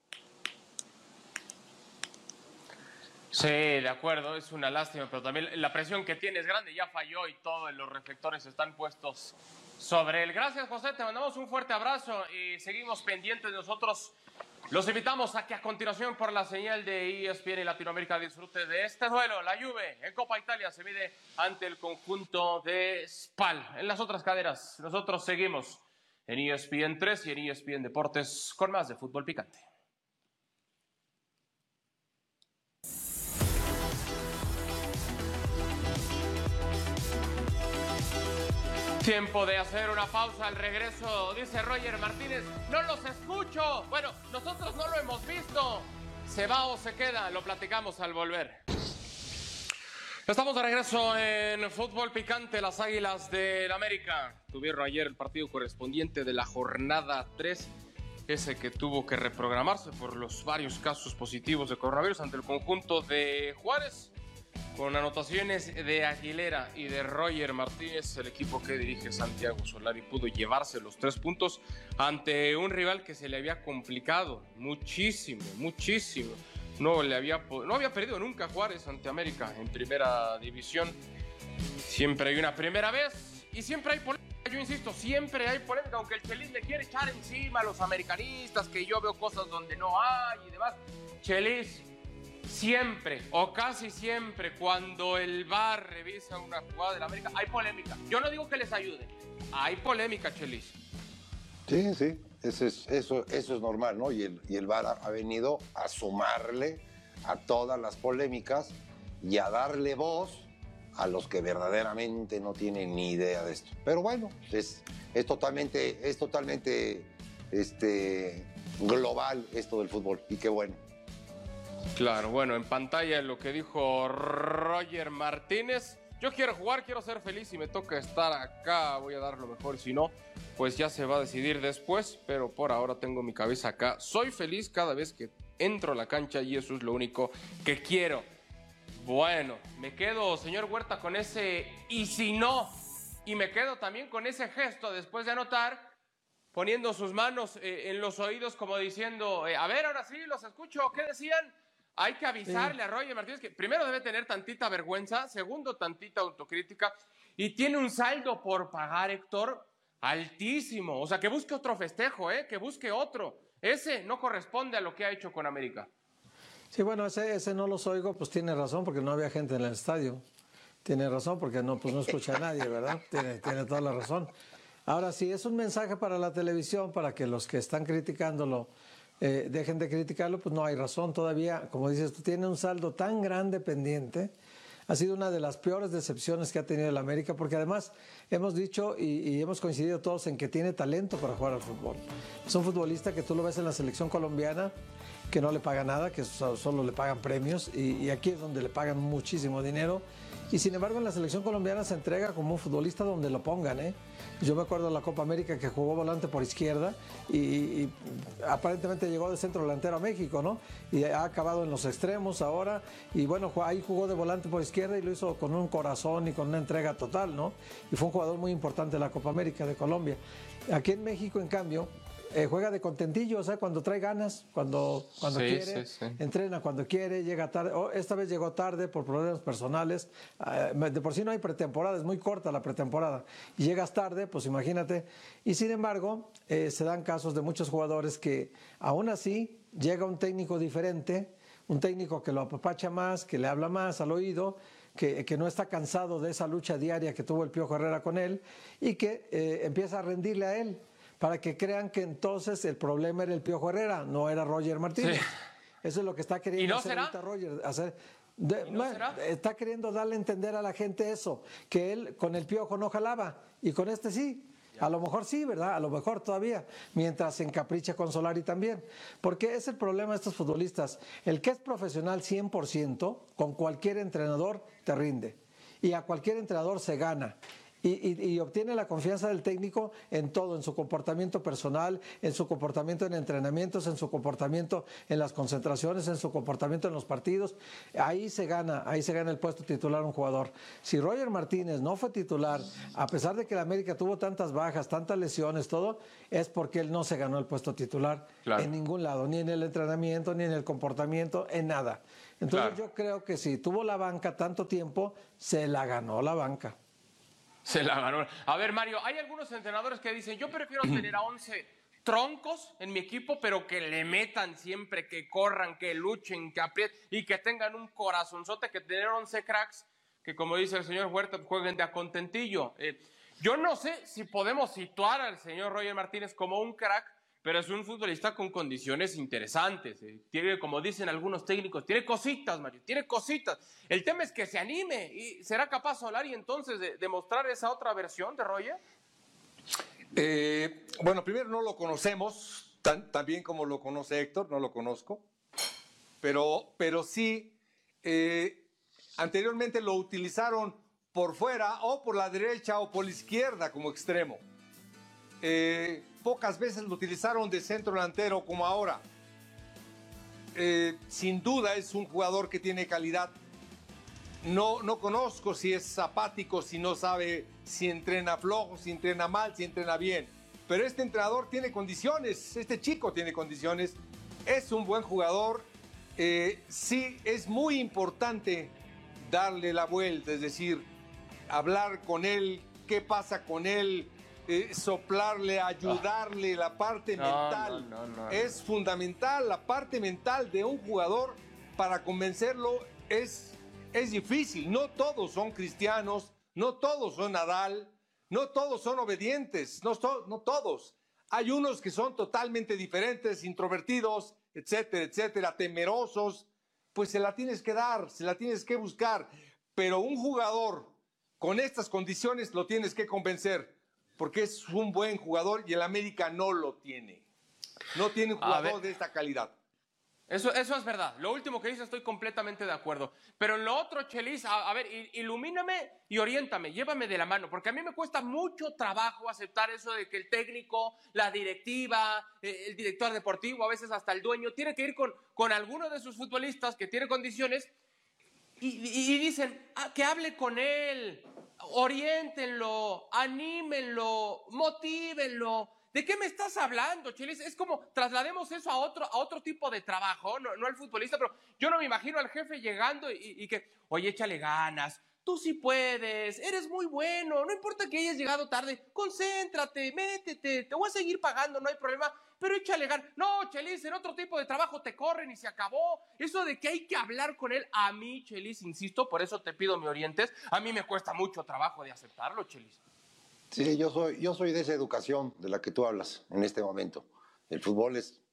Sí, de acuerdo, es una lástima, pero también la presión que tiene es grande, ya falló y todos los reflectores están puestos sobre él. Gracias, José, te mandamos un fuerte abrazo y seguimos pendientes de nosotros. Los invitamos a que a continuación por la señal de E S P N y Latinoamérica disfrute de este duelo. La Juve en Copa Italia se mide ante el conjunto de Spal. En las otras caderas nosotros seguimos en E S P N tres y en E S P N Deportes con más de fútbol picante. Tiempo de hacer una pausa al regreso, dice Roger Martínez. No los escucho. Bueno, nosotros no lo hemos visto. ¿Se va o se queda? Lo platicamos al volver. Estamos de regreso en Fútbol Picante. Las Águilas del América tuvieron ayer el partido correspondiente de la jornada tres. Ese que tuvo que reprogramarse por los varios casos positivos de coronavirus ante el conjunto de Juárez. Con anotaciones de Aguilera y de Roger Martínez, el equipo que dirige Santiago Solari pudo llevarse los tres puntos ante un rival que se le había complicado muchísimo, muchísimo. No, le había, no había perdido nunca Juárez ante América en primera división. Siempre hay una primera vez y siempre hay polémica. Yo insisto, siempre hay polémica, aunque el Chelis le quiere echar encima a los americanistas, que yo veo cosas donde no hay y demás. Chelis, siempre o casi siempre cuando el V A R revisa una jugada del América hay polémica. Yo no digo que les ayude, hay polémica, Chelis. Sí, sí, eso es, eso, eso es normal, ¿no? Y el, y el V A R ha venido a sumarle a todas las polémicas y a darle voz a los que verdaderamente no tienen ni idea de esto. Pero bueno, es, es totalmente, es totalmente este, global esto del fútbol y qué bueno. Claro, bueno, en pantalla lo que dijo Roger Martínez. Yo quiero jugar, quiero ser feliz y me toca estar acá, voy a dar lo mejor. Si no, pues ya se va a decidir después, pero por ahora tengo mi cabeza acá. Soy feliz cada vez que entro a la cancha y eso es lo único que quiero. Bueno, me quedo, señor Huerta, con ese y si no. Y me quedo también con ese gesto después de anotar, poniendo sus manos eh, en los oídos como diciendo, eh, a ver, ahora sí, los escucho, ¿qué decían? Hay que avisarle sí. a Roger Martínez que primero debe tener tantita vergüenza, segundo tantita autocrítica y tiene un saldo por pagar, Héctor, altísimo. O sea, que busque otro festejo, ¿eh? que busque otro. Ese no corresponde a lo que ha hecho con América. Sí, bueno, ese, ese no los oigo, pues tiene razón porque no había gente en el estadio. Tiene razón porque no, pues no escucha a nadie, ¿verdad? Tiene, tiene toda la razón. Ahora sí, es un mensaje para la televisión, para que los que están criticándolo eh, dejen de criticarlo, pues no hay razón todavía. Como dices, tú tiene un saldo tan grande pendiente. Ha sido una de las peores decepciones que ha tenido el América, porque además hemos dicho y, y hemos coincidido todos en que tiene talento para jugar al fútbol. Es un futbolista que tú lo ves en la selección colombiana, que no le paga nada, que solo le pagan premios, y, y aquí es donde le pagan muchísimo dinero. Y sin embargo en la selección colombiana se entrega como un futbolista donde lo pongan, ¿eh? Yo me acuerdo de la Copa América que jugó volante por izquierda y, y aparentemente llegó de centro delantero a México, ¿no? Y ha acabado en los extremos ahora, y bueno, ahí jugó de volante por izquierda y lo hizo con un corazón y con una entrega total, ¿no? Y fue un jugador muy importante de la Copa América de Colombia. Aquí en México, en cambio, Eh, juega de contentillo, o sea, cuando trae ganas, cuando, cuando sí, quiere, sí, sí. entrena cuando quiere, llega tarde. Oh, esta vez llegó tarde por problemas personales. Eh, de por sí no hay pretemporada, es muy corta la pretemporada. Y llegas tarde, pues imagínate. Y sin embargo, eh, se dan casos de muchos jugadores que aún así llega un técnico diferente, un técnico que lo apapacha más, que le habla más al oído, que, que no está cansado de esa lucha diaria que tuvo el Piojo Herrera con él y que eh, empieza a rendirle a él, para que crean que entonces el problema era el Piojo Herrera, no era Roger Martínez. Sí. Eso es lo que está queriendo ¿Y no hacer será? ahorita Roger. Hacer, de, no man, será? Está queriendo darle a entender a la gente eso, que él con el Piojo no jalaba, y con este sí. Ya. A lo mejor sí, ¿verdad? A lo mejor todavía, mientras se encapricha con Solari también. Porque es el problema de estos futbolistas. El que es profesional cien por ciento, con cualquier entrenador te rinde. Y a cualquier entrenador se gana. Y, y, y obtiene la confianza del técnico en todo, en su comportamiento personal, en su comportamiento en entrenamientos, en su comportamiento en las concentraciones, en su comportamiento en los partidos. Ahí se gana, ahí se gana el puesto titular un jugador. Si Roger Martínez no fue titular, a pesar de que la América tuvo tantas bajas, tantas lesiones, todo, es porque él no se ganó el puesto titular claro. en ningún lado, ni en el entrenamiento, ni en el comportamiento, en nada. Entonces claro. yo creo que si tuvo la banca tanto tiempo, se la ganó la banca. Se la ganó. A ver, Mario, hay algunos entrenadores que dicen, yo prefiero tener a once troncos en mi equipo, pero que le metan siempre, que corran, que luchen, que aprieten y que tengan un corazonzote, que tener once cracks, que como dice el señor Huerta, jueguen de a contentillo. Eh, yo no sé si podemos situar al señor Roger Martínez como un crack, pero es un futbolista con condiciones interesantes. Eh. Tiene, como dicen algunos técnicos, tiene cositas, Mario, tiene cositas. El tema es que se anime. ¿Y será capaz Solari entonces de, de mostrar esa otra versión de Roger? Eh, bueno, primero no lo conocemos tan, tan bien como lo conoce Héctor, no lo conozco. Pero, pero sí, eh, anteriormente lo utilizaron por fuera o por la derecha o por la izquierda como extremo. Eh, pocas veces lo utilizaron de centro delantero como ahora. Eh, sin duda es un jugador que tiene calidad. No, no conozco si es apático, si no sabe, si entrena flojo, si entrena mal, si entrena bien. Pero este entrenador tiene condiciones, este chico tiene condiciones, es un buen jugador. Eh, sí, es muy importante darle la vuelta, es decir, hablar con él, qué pasa con él, Eh, soplarle, ayudarle, la parte no, mental. No, no, no, es no. fundamental, la parte mental de un jugador para convencerlo es, es difícil. No todos son cristianos, no todos son Nadal, no todos son obedientes, no, to- no todos. Hay unos que son totalmente diferentes, introvertidos, etcétera, etcétera, temerosos. Pues se la tienes que dar, se la tienes que buscar. Pero un jugador con estas condiciones lo tienes que convencer, porque es un buen jugador y el América no lo tiene. No tiene un jugador de esta calidad. Eso, eso es verdad. Lo último que dice estoy completamente de acuerdo. Pero en lo otro, Chelis, a, a ver, ilumíname y oriéntame, llévame de la mano, porque a mí me cuesta mucho trabajo aceptar eso de que el técnico, la directiva, eh, el director deportivo, a veces hasta el dueño, tiene que ir con, con alguno de sus futbolistas que tiene condiciones y, y, y dicen, ah, que hable con él, oriéntenlo, anímenlo, motívenlo. ¿De qué me estás hablando, Chelis? Es como traslademos eso a otro, a otro tipo de trabajo, no, no al futbolista, pero yo no me imagino al jefe llegando y, y que, oye, échale ganas, tú sí puedes, eres muy bueno, no importa que hayas llegado tarde, concéntrate, métete, te voy a seguir pagando, no hay problema, pero échale ganas. No, Chelis, en otro tipo de trabajo te corren y se acabó. Eso de que hay que hablar con él, a mí, Chelis, insisto, por eso te pido me orientes, a mí me cuesta mucho trabajo de aceptarlo, Chelis. Sí, yo soy, yo soy de esa educación de la que tú hablas en este momento. El fútbol es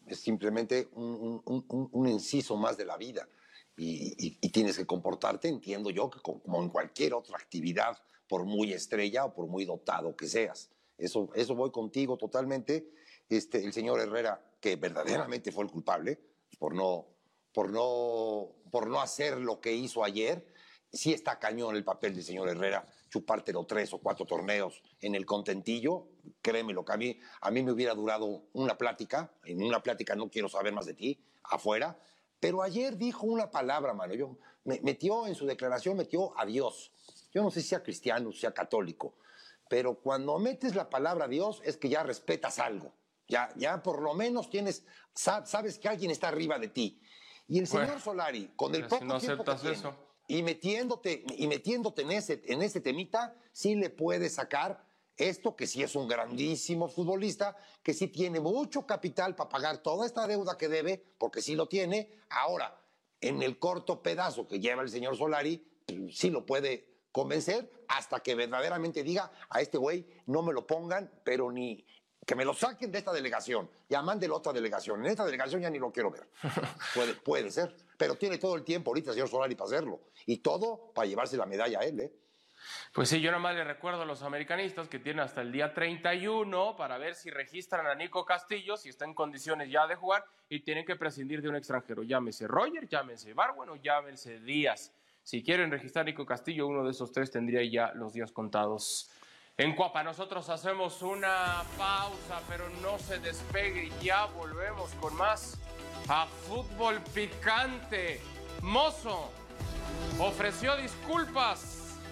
es simplemente un, un, un, un inciso más de la vida. Y, y, y tienes que comportarte, entiendo yo, que como en cualquier otra actividad, por muy estrella o por muy dotado que seas. Eso, eso voy contigo totalmente. Este, el señor Herrera, que verdaderamente fue el culpable por no, por, no, por no hacer lo que hizo ayer, sí está cañón el papel del señor Herrera, chupártelo tres o cuatro torneos en el contentillo, créemelo, que a mí, a mí me hubiera durado una plática, en una plática no quiero saber más de ti, afuera. Pero ayer dijo una palabra, mano. Yo, me, metió en su declaración, metió a Dios. Yo no sé si sea cristiano, sea católico, pero cuando metes la palabra Dios es que ya respetas algo. Ya, ya por lo menos tienes, sabes que alguien está arriba de ti. Y el señor bueno, Solari, con el poco no tiempo que tiene, eso. y metiéndote, y metiéndote en, ese, en ese temita, sí le puedes sacar esto, que sí es un grandísimo futbolista, que sí tiene mucho capital para pagar toda esta deuda que debe, porque sí lo tiene. Ahora, en el corto pedazo que lleva el señor Solari, sí lo puede convencer hasta que verdaderamente diga a este güey, no me lo pongan, pero ni que me lo saquen de esta delegación, ya manden otra delegación. En esta delegación ya ni lo quiero ver. Puede, puede ser, pero tiene todo el tiempo ahorita el señor Solari para hacerlo. Y todo para llevarse la medalla a él, ¿eh? Pues sí, yo nomás le recuerdo a los americanistas que tienen hasta el día treinta y uno para ver si registran a Nico Castillo, si está en condiciones ya de jugar, y tienen que prescindir de un extranjero. Llámese Roger, llámese Barwen o llámese Díaz. Si quieren registrar a Nico Castillo, uno de esos tres tendría ya los días contados. En Cuapa, nosotros hacemos una pausa, pero no se despegue, ya volvemos con más a Fútbol Picante. Mozo ofreció disculpas.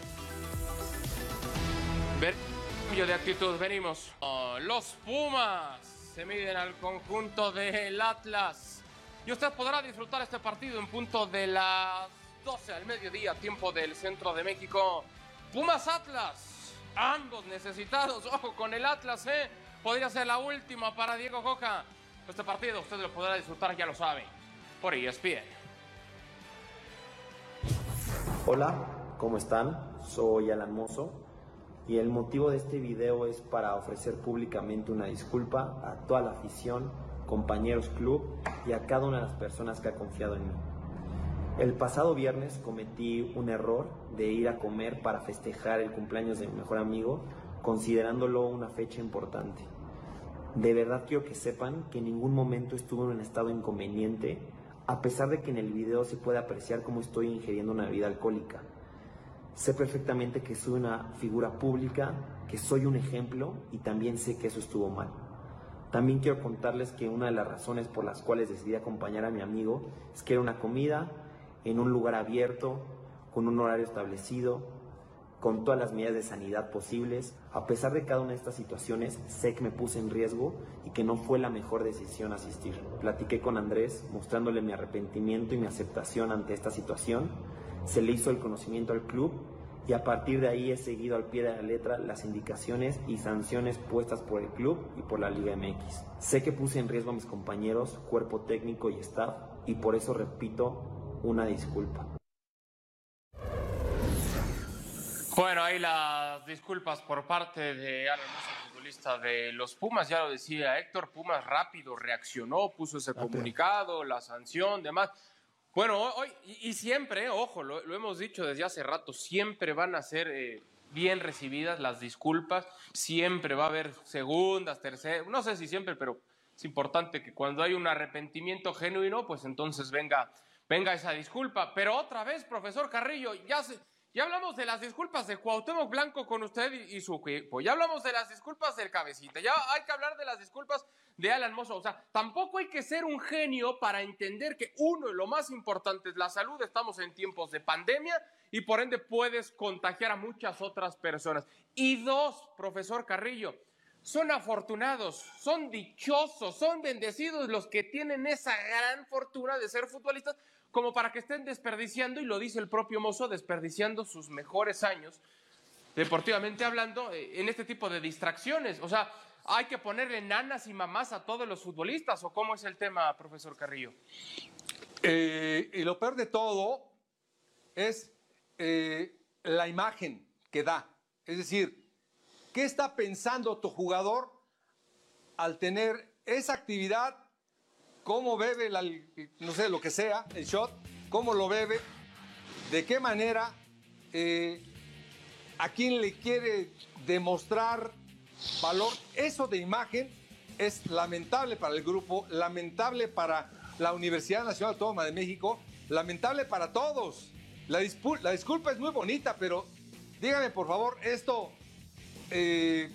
Cambio de actitud, venimos. Oh, los Pumas se miden al conjunto del Atlas. Y usted podrá disfrutar este partido en punto de las doce al mediodía, tiempo del centro de México. Pumas Atlas, ambos necesitados. Ojo con el Atlas, ¿eh? Podría ser la última para Diego Coca. Este partido usted lo podrá disfrutar, ya lo sabe, por E S P N. Hola, ¿cómo están? Soy Alan Mozo. Y el motivo de este video es para ofrecer públicamente una disculpa a toda la afición, compañeros club y a cada una de las personas que ha confiado en mí. El pasado viernes cometí un error de ir a comer para festejar el cumpleaños de mi mejor amigo, considerándolo una fecha importante. De verdad quiero que sepan que en ningún momento estuve en un estado inconveniente, a pesar de que en el video se puede apreciar cómo estoy ingiriendo una bebida alcohólica. Sé perfectamente que soy una figura pública, que soy un ejemplo y también sé que eso estuvo mal. También quiero contarles que una de las razones por las cuales decidí acompañar a mi amigo es que era una comida en un lugar abierto, con un horario establecido, con todas las medidas de sanidad posibles. A pesar de cada una de estas situaciones, sé que me puse en riesgo y que no fue la mejor decisión asistir. Platiqué con Andrés, mostrándole mi arrepentimiento y mi aceptación ante esta situación. Se le hizo el conocimiento al club y a partir de ahí he seguido al pie de la letra las indicaciones y sanciones puestas por el club y por la Liga M X. Sé que puse en riesgo a mis compañeros, cuerpo técnico y staff, y por eso repito una disculpa. Bueno, ahí las disculpas por parte de Alan Mozo, futbolista de los Pumas. Ya lo decía Héctor, Pumas rápido reaccionó, puso ese comunicado, la sanción, demás. Bueno, hoy y siempre, ojo, lo, lo hemos dicho desde hace rato, siempre van a ser eh, bien recibidas las disculpas, siempre va a haber segundas, terceras, no sé si siempre, pero es importante que cuando hay un arrepentimiento genuino, pues entonces venga, venga esa disculpa. Pero otra vez, profesor Carrillo, ya se... Ya hablamos de las disculpas de Cuauhtémoc Blanco con usted y, y su equipo. Ya hablamos de las disculpas del Cabecita. Ya hay que hablar de las disculpas de Alan Mozo. O sea, tampoco hay que ser un genio para entender que, uno, lo más importante es la salud. Estamos en tiempos de pandemia y por ende puedes contagiar a muchas otras personas. Y dos, profesor Carrillo, son afortunados, son dichosos, son bendecidos los que tienen esa gran fortuna de ser futbolistas, como para que estén desperdiciando, y lo dice el propio Mozo, desperdiciando sus mejores años, deportivamente hablando, en este tipo de distracciones. O sea, ¿hay que ponerle nanas y mamás a todos los futbolistas o cómo es el tema, profesor Carrillo? Eh, y lo peor de todo es eh, la imagen que da. Es decir, ¿qué está pensando tu jugador al tener esa actividad cómo bebe, la, no sé, lo que sea, el shot, cómo lo bebe, de qué manera, eh, a quién le quiere demostrar valor. Eso de imagen es lamentable para el grupo, lamentable para la Universidad Nacional Autónoma de México, lamentable para todos. La, dispu- la disculpa es muy bonita, pero dígame, por favor, esto, eh,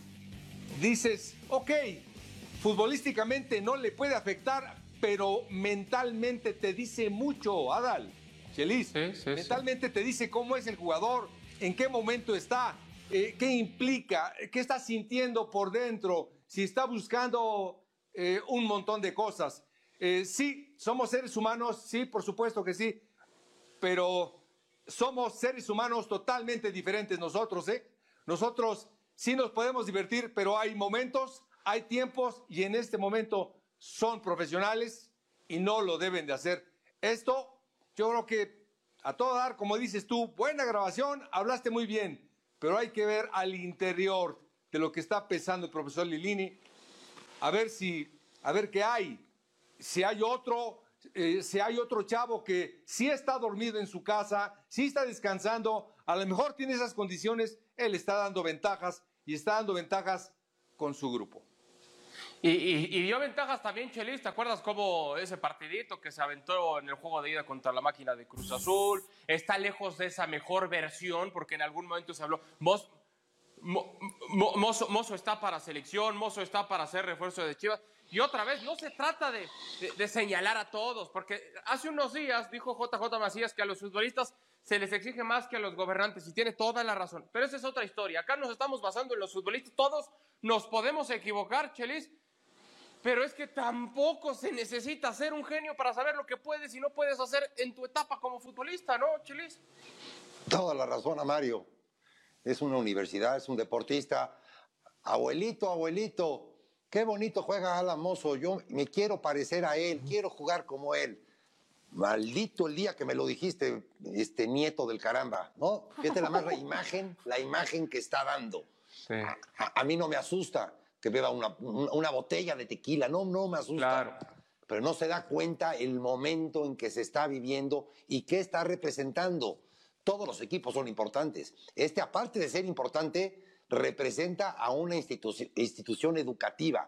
dices, ok, futbolísticamente no le puede afectar, pero mentalmente te dice mucho, Adal, Chelis. Sí, sí, mentalmente sí. te dice cómo es el jugador, en qué momento está, eh, qué implica, qué está sintiendo por dentro, si está buscando eh, un montón de cosas. Eh, sí, somos seres humanos, sí, por supuesto que sí, pero somos seres humanos totalmente diferentes nosotros, ¿eh? Nosotros sí nos podemos divertir, pero hay momentos, hay tiempos, y en este momento son profesionales y no lo deben de hacer. Esto, yo creo que a todo dar, como dices tú, buena grabación, hablaste muy bien, pero hay que ver al interior de lo que está pensando el profesor Lilini, a ver si, a ver qué hay, si hay otro, eh, si hay otro chavo que sí está dormido en su casa, sí está descansando, a lo mejor tiene esas condiciones, él está dando ventajas y está dando ventajas con su grupo. Y, y, y dio ventajas también, Chelis. ¿Te acuerdas cómo ese partidito que se aventó en el juego de ida contra la máquina de Cruz Azul? Está lejos de esa mejor versión, porque en algún momento se habló. Mozo, Mo, Mo, Mozo, Mozo está para selección, Mozo está para hacer refuerzo de Chivas. Y otra vez, no se trata de, de, de señalar a todos, porque hace unos días dijo J J Macías que a los futbolistas se les exige más que a los gobernantes, y tiene toda la razón. Pero esa es otra historia. Acá nos estamos basando en los futbolistas. Todos nos podemos equivocar, Chelis, pero es que tampoco se necesita ser un genio para saber lo que puedes y no puedes hacer en tu etapa como futbolista, ¿no, Chelis? Toda la razón, a Mario. Es una universidad, es un deportista. Abuelito, abuelito, qué bonito juega Alan Mozo. Yo me quiero parecer a él, quiero jugar como él. Maldito el día que me lo dijiste, este nieto del caramba, ¿no? Fíjate la más la imagen, la imagen que está dando. Sí. A, a, a mí no me asusta que beba una, una botella de tequila, no, no me asusta. Claro. Pero no se da cuenta el momento en que se está viviendo y qué está representando. Todos los equipos son importantes. Este, aparte de ser importante, representa a una institu- institución educativa.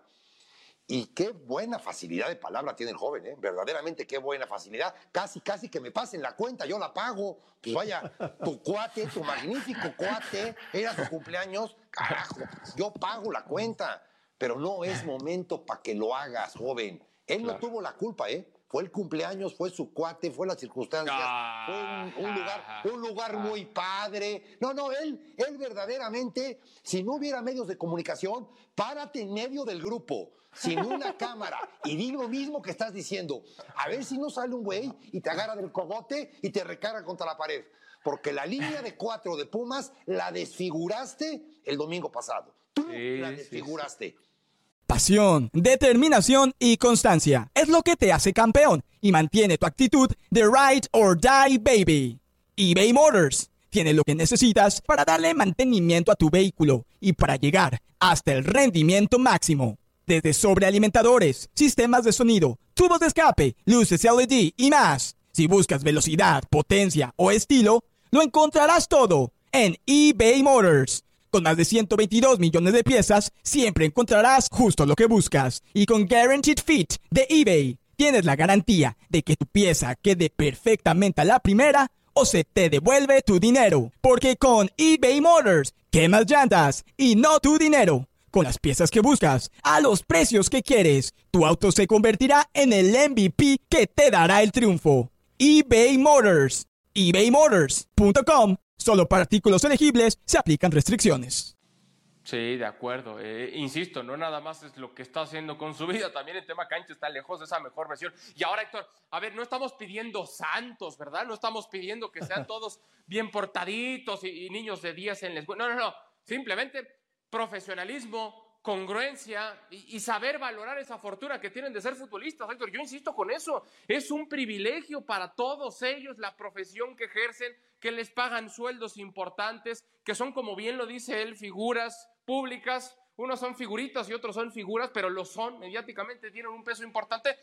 Y qué buena facilidad de palabra tiene el joven, ¿eh? Verdaderamente qué buena facilidad. Casi, casi que me pasen la cuenta, yo la pago. Pues vaya, tu cuate, tu magnífico cuate, era su cumpleaños, carajo, yo pago la cuenta. Pero no es momento para que lo hagas, joven. Él claro. no tuvo la culpa, ¿eh? Fue el cumpleaños, fue su cuate, fue las circunstancias, ah, fue un, un lugar, un lugar ah, muy padre. No, no, él, él verdaderamente, si no hubiera medios de comunicación, párate en medio del grupo, sin una cámara, y di lo mismo que estás diciendo. A ver si no sale un güey y te agarra del cogote y te recarga contra la pared. Porque la línea de cuatro de Pumas la desfiguraste el domingo pasado. Tú sí, la desfiguraste. Sí, sí. Pasión, determinación y constancia es lo que te hace campeón y mantiene tu actitud de ride or die, baby. eBay Motors tiene lo que necesitas para darle mantenimiento a tu vehículo y para llegar hasta el rendimiento máximo. Desde sobrealimentadores, sistemas de sonido, tubos de escape, luces L E D y más. Si buscas velocidad, potencia o estilo, lo encontrarás todo en eBay Motors. Con más de ciento veintidós millones de piezas, siempre encontrarás justo lo que buscas. Y con Guaranteed Fit de eBay, tienes la garantía de que tu pieza quede perfectamente a la primera o se te devuelve tu dinero. Porque con eBay Motors, quemas llantas y no tu dinero. Con las piezas que buscas, a los precios que quieres, tu auto se convertirá en el M V P que te dará el triunfo. eBay Motors. ebay motors punto com. Solo para artículos elegibles se aplican restricciones. Sí, de acuerdo. Eh, insisto, no nada más es lo que está haciendo con su vida, también el tema cancha está lejos de esa mejor versión. Y ahora, Héctor, a ver, no estamos pidiendo santos, ¿verdad? No estamos pidiendo que sean todos bien portaditos y, y niños de diez en la escuela. No, no, no. Simplemente profesionalismo, congruencia y, y saber valorar esa fortuna que tienen de ser futbolistas, Héctor. Yo insisto con eso. Es un privilegio para todos ellos la profesión que ejercen, que les pagan sueldos importantes, que son, como bien lo dice él, figuras públicas. Unos son figuritas y otros son figuras, pero lo son, mediáticamente tienen un peso importante.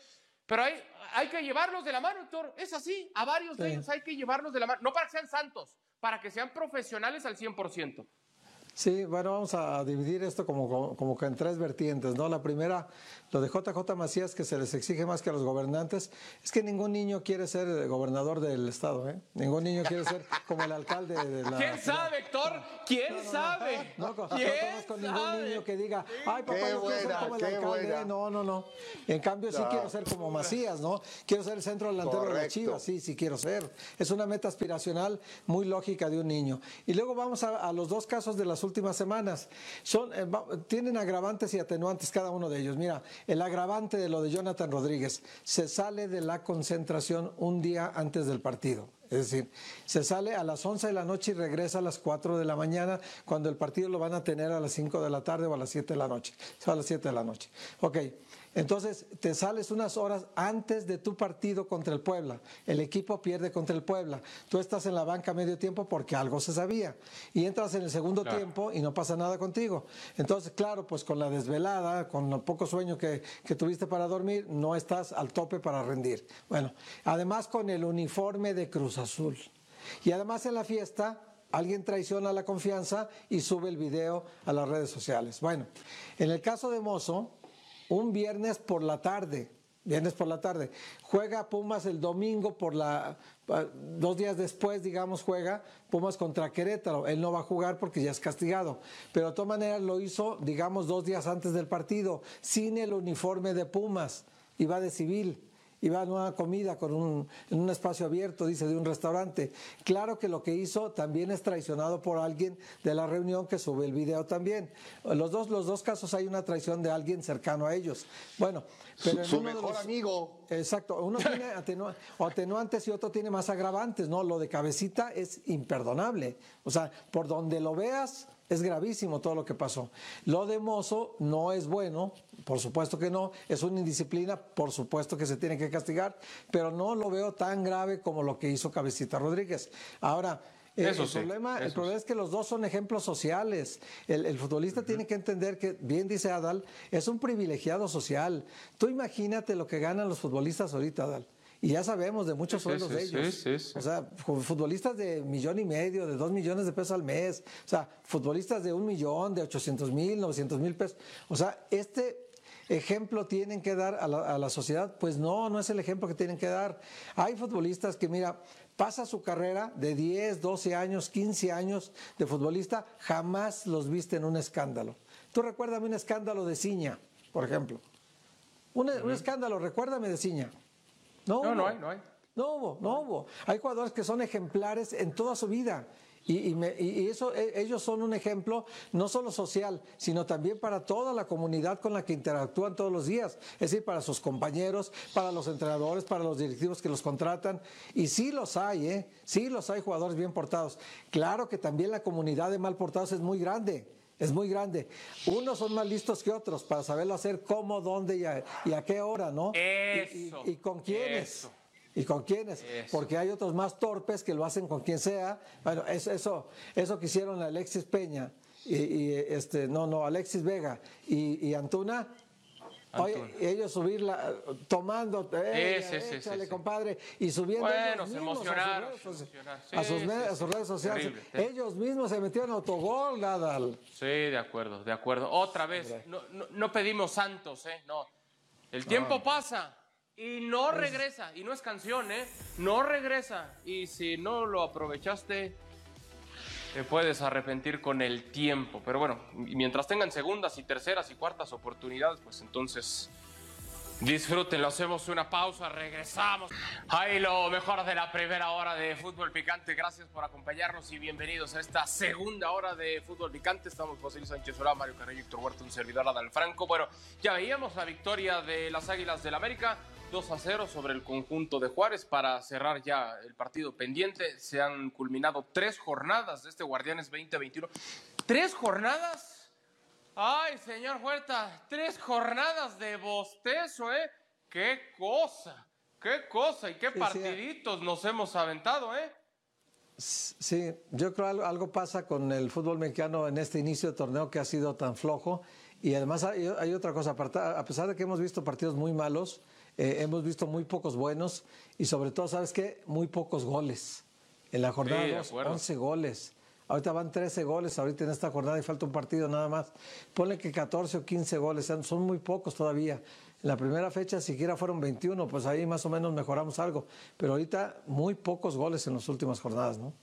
Pero hay, hay que llevarlos de la mano, Héctor. Es así, a varios sí. de ellos hay que llevarlos de la mano. No para que sean santos, para que sean profesionales al cien por ciento. Sí, bueno, vamos a dividir esto como, como, como que en tres vertientes, ¿no? La primera, lo de J J Macías, que se les exige más que a los gobernantes, es que ningún niño quiere ser gobernador del estado, ¿eh? Ningún niño quiere ser como el alcalde de la... ¿Quién sabe, Héctor? ¿Quién no, no, sabe? No, no, ¿Quién no conozco ningún sabe? niño que diga, ay, papá, qué yo quiero ser como el alcalde. buena. No, no, no. En cambio, sí No. quiero ser como Macías, ¿no? Quiero ser el centro delantero de la Correcto. Chivas, sí, sí quiero ser. Es una meta aspiracional muy lógica de un niño. Y luego vamos a, a los dos casos de las últimas semanas. Son, eh, va, tienen agravantes y atenuantes cada uno de ellos. Mira, el agravante de lo de Jonathan Rodríguez, se sale de la concentración un día antes del partido. Es decir, se sale a las once de la noche y regresa a las cuatro de la mañana, cuando el partido lo van a tener a las cinco de la tarde o a las siete de la noche. O sea, a las siete de la noche. Ok, entonces te sales unas horas antes de tu partido contra el Puebla. El equipo pierde contra el Puebla. Tú estás en la banca a medio tiempo porque algo se sabía. Y entras en el segundo claro. tiempo y no pasa nada contigo. Entonces, claro, pues con la desvelada, con el poco sueño que, que tuviste para dormir, no estás al tope para rendir. Bueno, además con el uniforme de Cruz Azul. Y además en la fiesta alguien traiciona la confianza y sube el video a las redes sociales. Bueno, en el caso de Mozo, un viernes por la tarde, viernes por la tarde, juega Pumas el domingo por la, dos días después, digamos, juega Pumas contra Querétaro. Él no va a jugar porque ya es castigado, pero de todas maneras lo hizo, digamos, dos días antes del partido, sin el uniforme de Pumas, iba de civil. Iba a una comida con un, en un espacio abierto, dice, de un restaurante. Claro que lo que hizo también es traicionado por alguien de la reunión que sube el video también. Los dos, los dos casos hay una traición de alguien cercano a ellos. Bueno, pero su, en su uno mejor de los, amigo. Exacto, uno tiene atenu, atenuantes y otro tiene más agravantes, ¿no? Lo de Cabecita es imperdonable. O sea, por donde lo veas, es gravísimo todo lo que pasó. Lo de Mozo no es bueno, por supuesto que no, es una indisciplina, por supuesto que se tiene que castigar, pero no lo veo tan grave como lo que hizo Cabecita Rodríguez. Ahora, eh, el, sí, problema, el eso problema sí. es que los dos son ejemplos sociales. El, el futbolista uh-huh. tiene que entender que, bien dice Adal, es un privilegiado social. Tú imagínate lo que ganan los futbolistas ahorita, Adal. Y ya sabemos de muchos sí, sueldos sí, de ellos. Sí, sí, sí. O sea, futbolistas de millón y medio, de dos millones de pesos al mes. O sea, futbolistas de un millón, de ochocientos mil, novecientos mil pesos. O sea, este ejemplo tienen que dar a la, a la sociedad. Pues no, no es el ejemplo que tienen que dar. Hay futbolistas que, mira, pasa su carrera de diez, doce años, quince años de futbolista, jamás los viste en un escándalo. Tú recuérdame un escándalo de Ciña, por ejemplo. Un, uh-huh. un escándalo, recuérdame de Ciña. No, no, no hay, no hay. No hubo, no hubo. Hay jugadores que son ejemplares en toda su vida. Y, y, me, y eso, ellos son un ejemplo no solo social, sino también para toda la comunidad con la que interactúan todos los días. Es decir, para sus compañeros, para los entrenadores, para los directivos que los contratan. Y sí los hay, ¿eh? Sí los hay jugadores bien portados. Claro que también la comunidad de mal portados es muy grande. Es muy grande. Unos son más listos que otros para saberlo hacer cómo, dónde y a, y a qué hora, ¿no? Eso. Y, y, y con quiénes. Eso. ¿Y con quiénes? Eso. Porque hay otros más torpes que lo hacen con quien sea. Bueno, eso, eso, eso que hicieron Alexis Peña y, y este, no, no, Alexis Vega y, y Antuna. Oye, ellos subirla tomando, eh, sí, sí, échale, sí, compadre, y subiendo bueno, ellos se mismos emocionaron, a sus redes, se emocionaron. Sí, a sus, sí, me, sí, a sus redes sociales. terrible, Ellos mismos se metieron autogol, Nadal. Sí, de acuerdo, de acuerdo. Otra vez, no, no, no pedimos santos, ¿eh? No. El tiempo no. pasa y no regresa. Y no es canción, ¿eh? No regresa. Y si no lo aprovechaste, te puedes arrepentir con el tiempo. Pero bueno, mientras tengan segundas y terceras y cuartas oportunidades, pues entonces disfruten. Lo hacemos una pausa, regresamos. Ahí lo mejor de la primera hora de Fútbol Picante. Gracias por acompañarnos y bienvenidos a esta segunda hora de Fútbol Picante. Estamos José Luis Sánchez Solá, Mario Carrillo, Héctor Huerta, un servidor Adal Franco. Bueno, ya veíamos la victoria de las Águilas del América, dos a cero sobre el conjunto de Juárez para cerrar ya el partido pendiente. Se han culminado tres jornadas de este Guardianes veinte veintiuno. ¿Tres jornadas? Ay, señor Huerta, tres jornadas de bostezo, ¿eh? ¡Qué cosa! ¡Qué cosa! ¿Y qué sí, partiditos sí. nos hemos aventado, eh? Sí, yo creo que algo pasa con el fútbol mexicano en este inicio de torneo que ha sido tan flojo. Y además hay, hay otra cosa, a pesar de que hemos visto partidos muy malos, Eh, hemos visto muy pocos buenos y sobre todo, ¿sabes qué? Muy pocos goles. En la jornada Sí, dos, once goles. Ahorita van trece goles, ahorita en esta jornada y falta un partido nada más. Ponle que catorce o quince goles, son muy pocos todavía. En la primera fecha siquiera fueron veintiuno, pues ahí más o menos mejoramos algo. Pero ahorita muy pocos goles en las últimas jornadas, ¿no?